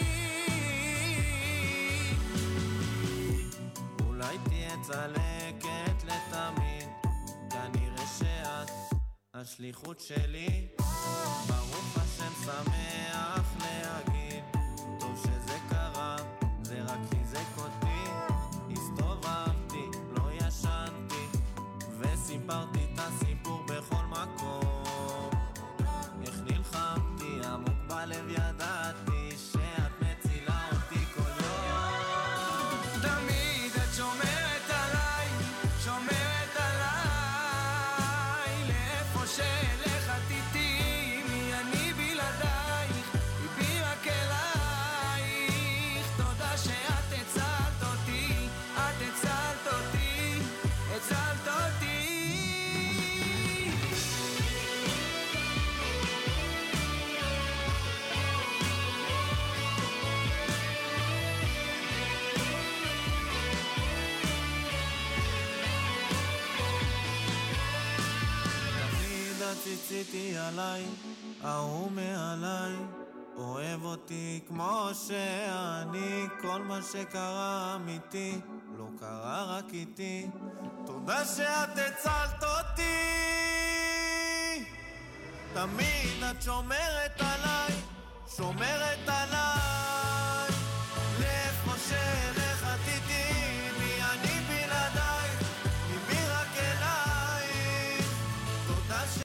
S10: אולי תהיה צלקת לתמיד, כנראה שאת השליחות שלי. ברוך השם שמח להגיד, טוב שזה קרה, זה רק חיזק אותי. הסתובבתי, לא ישנתי, וסיפרתי את הסיפור בכל מקום. איך נלחמתי עמוק בלב, ידעתי שאת מצילה אותי כל יום. תמיד את שומרת עליי, שומרת עליי, לאיפה שלך תיתי, מי אני בלעדייך, ליבי רק אלייך. תודה שאת הצלת אותי, את הצלת אותי, הצלת אותי. תמיד את ציציתי עליי, ההוא מעליי, אוהב אותי כמו שאני, כל מה שקרה אמיתי, לא
S11: קרה רק איתי, תודה שאת הצלת אותי. תמיד את שומרת עליי, שומרת עליי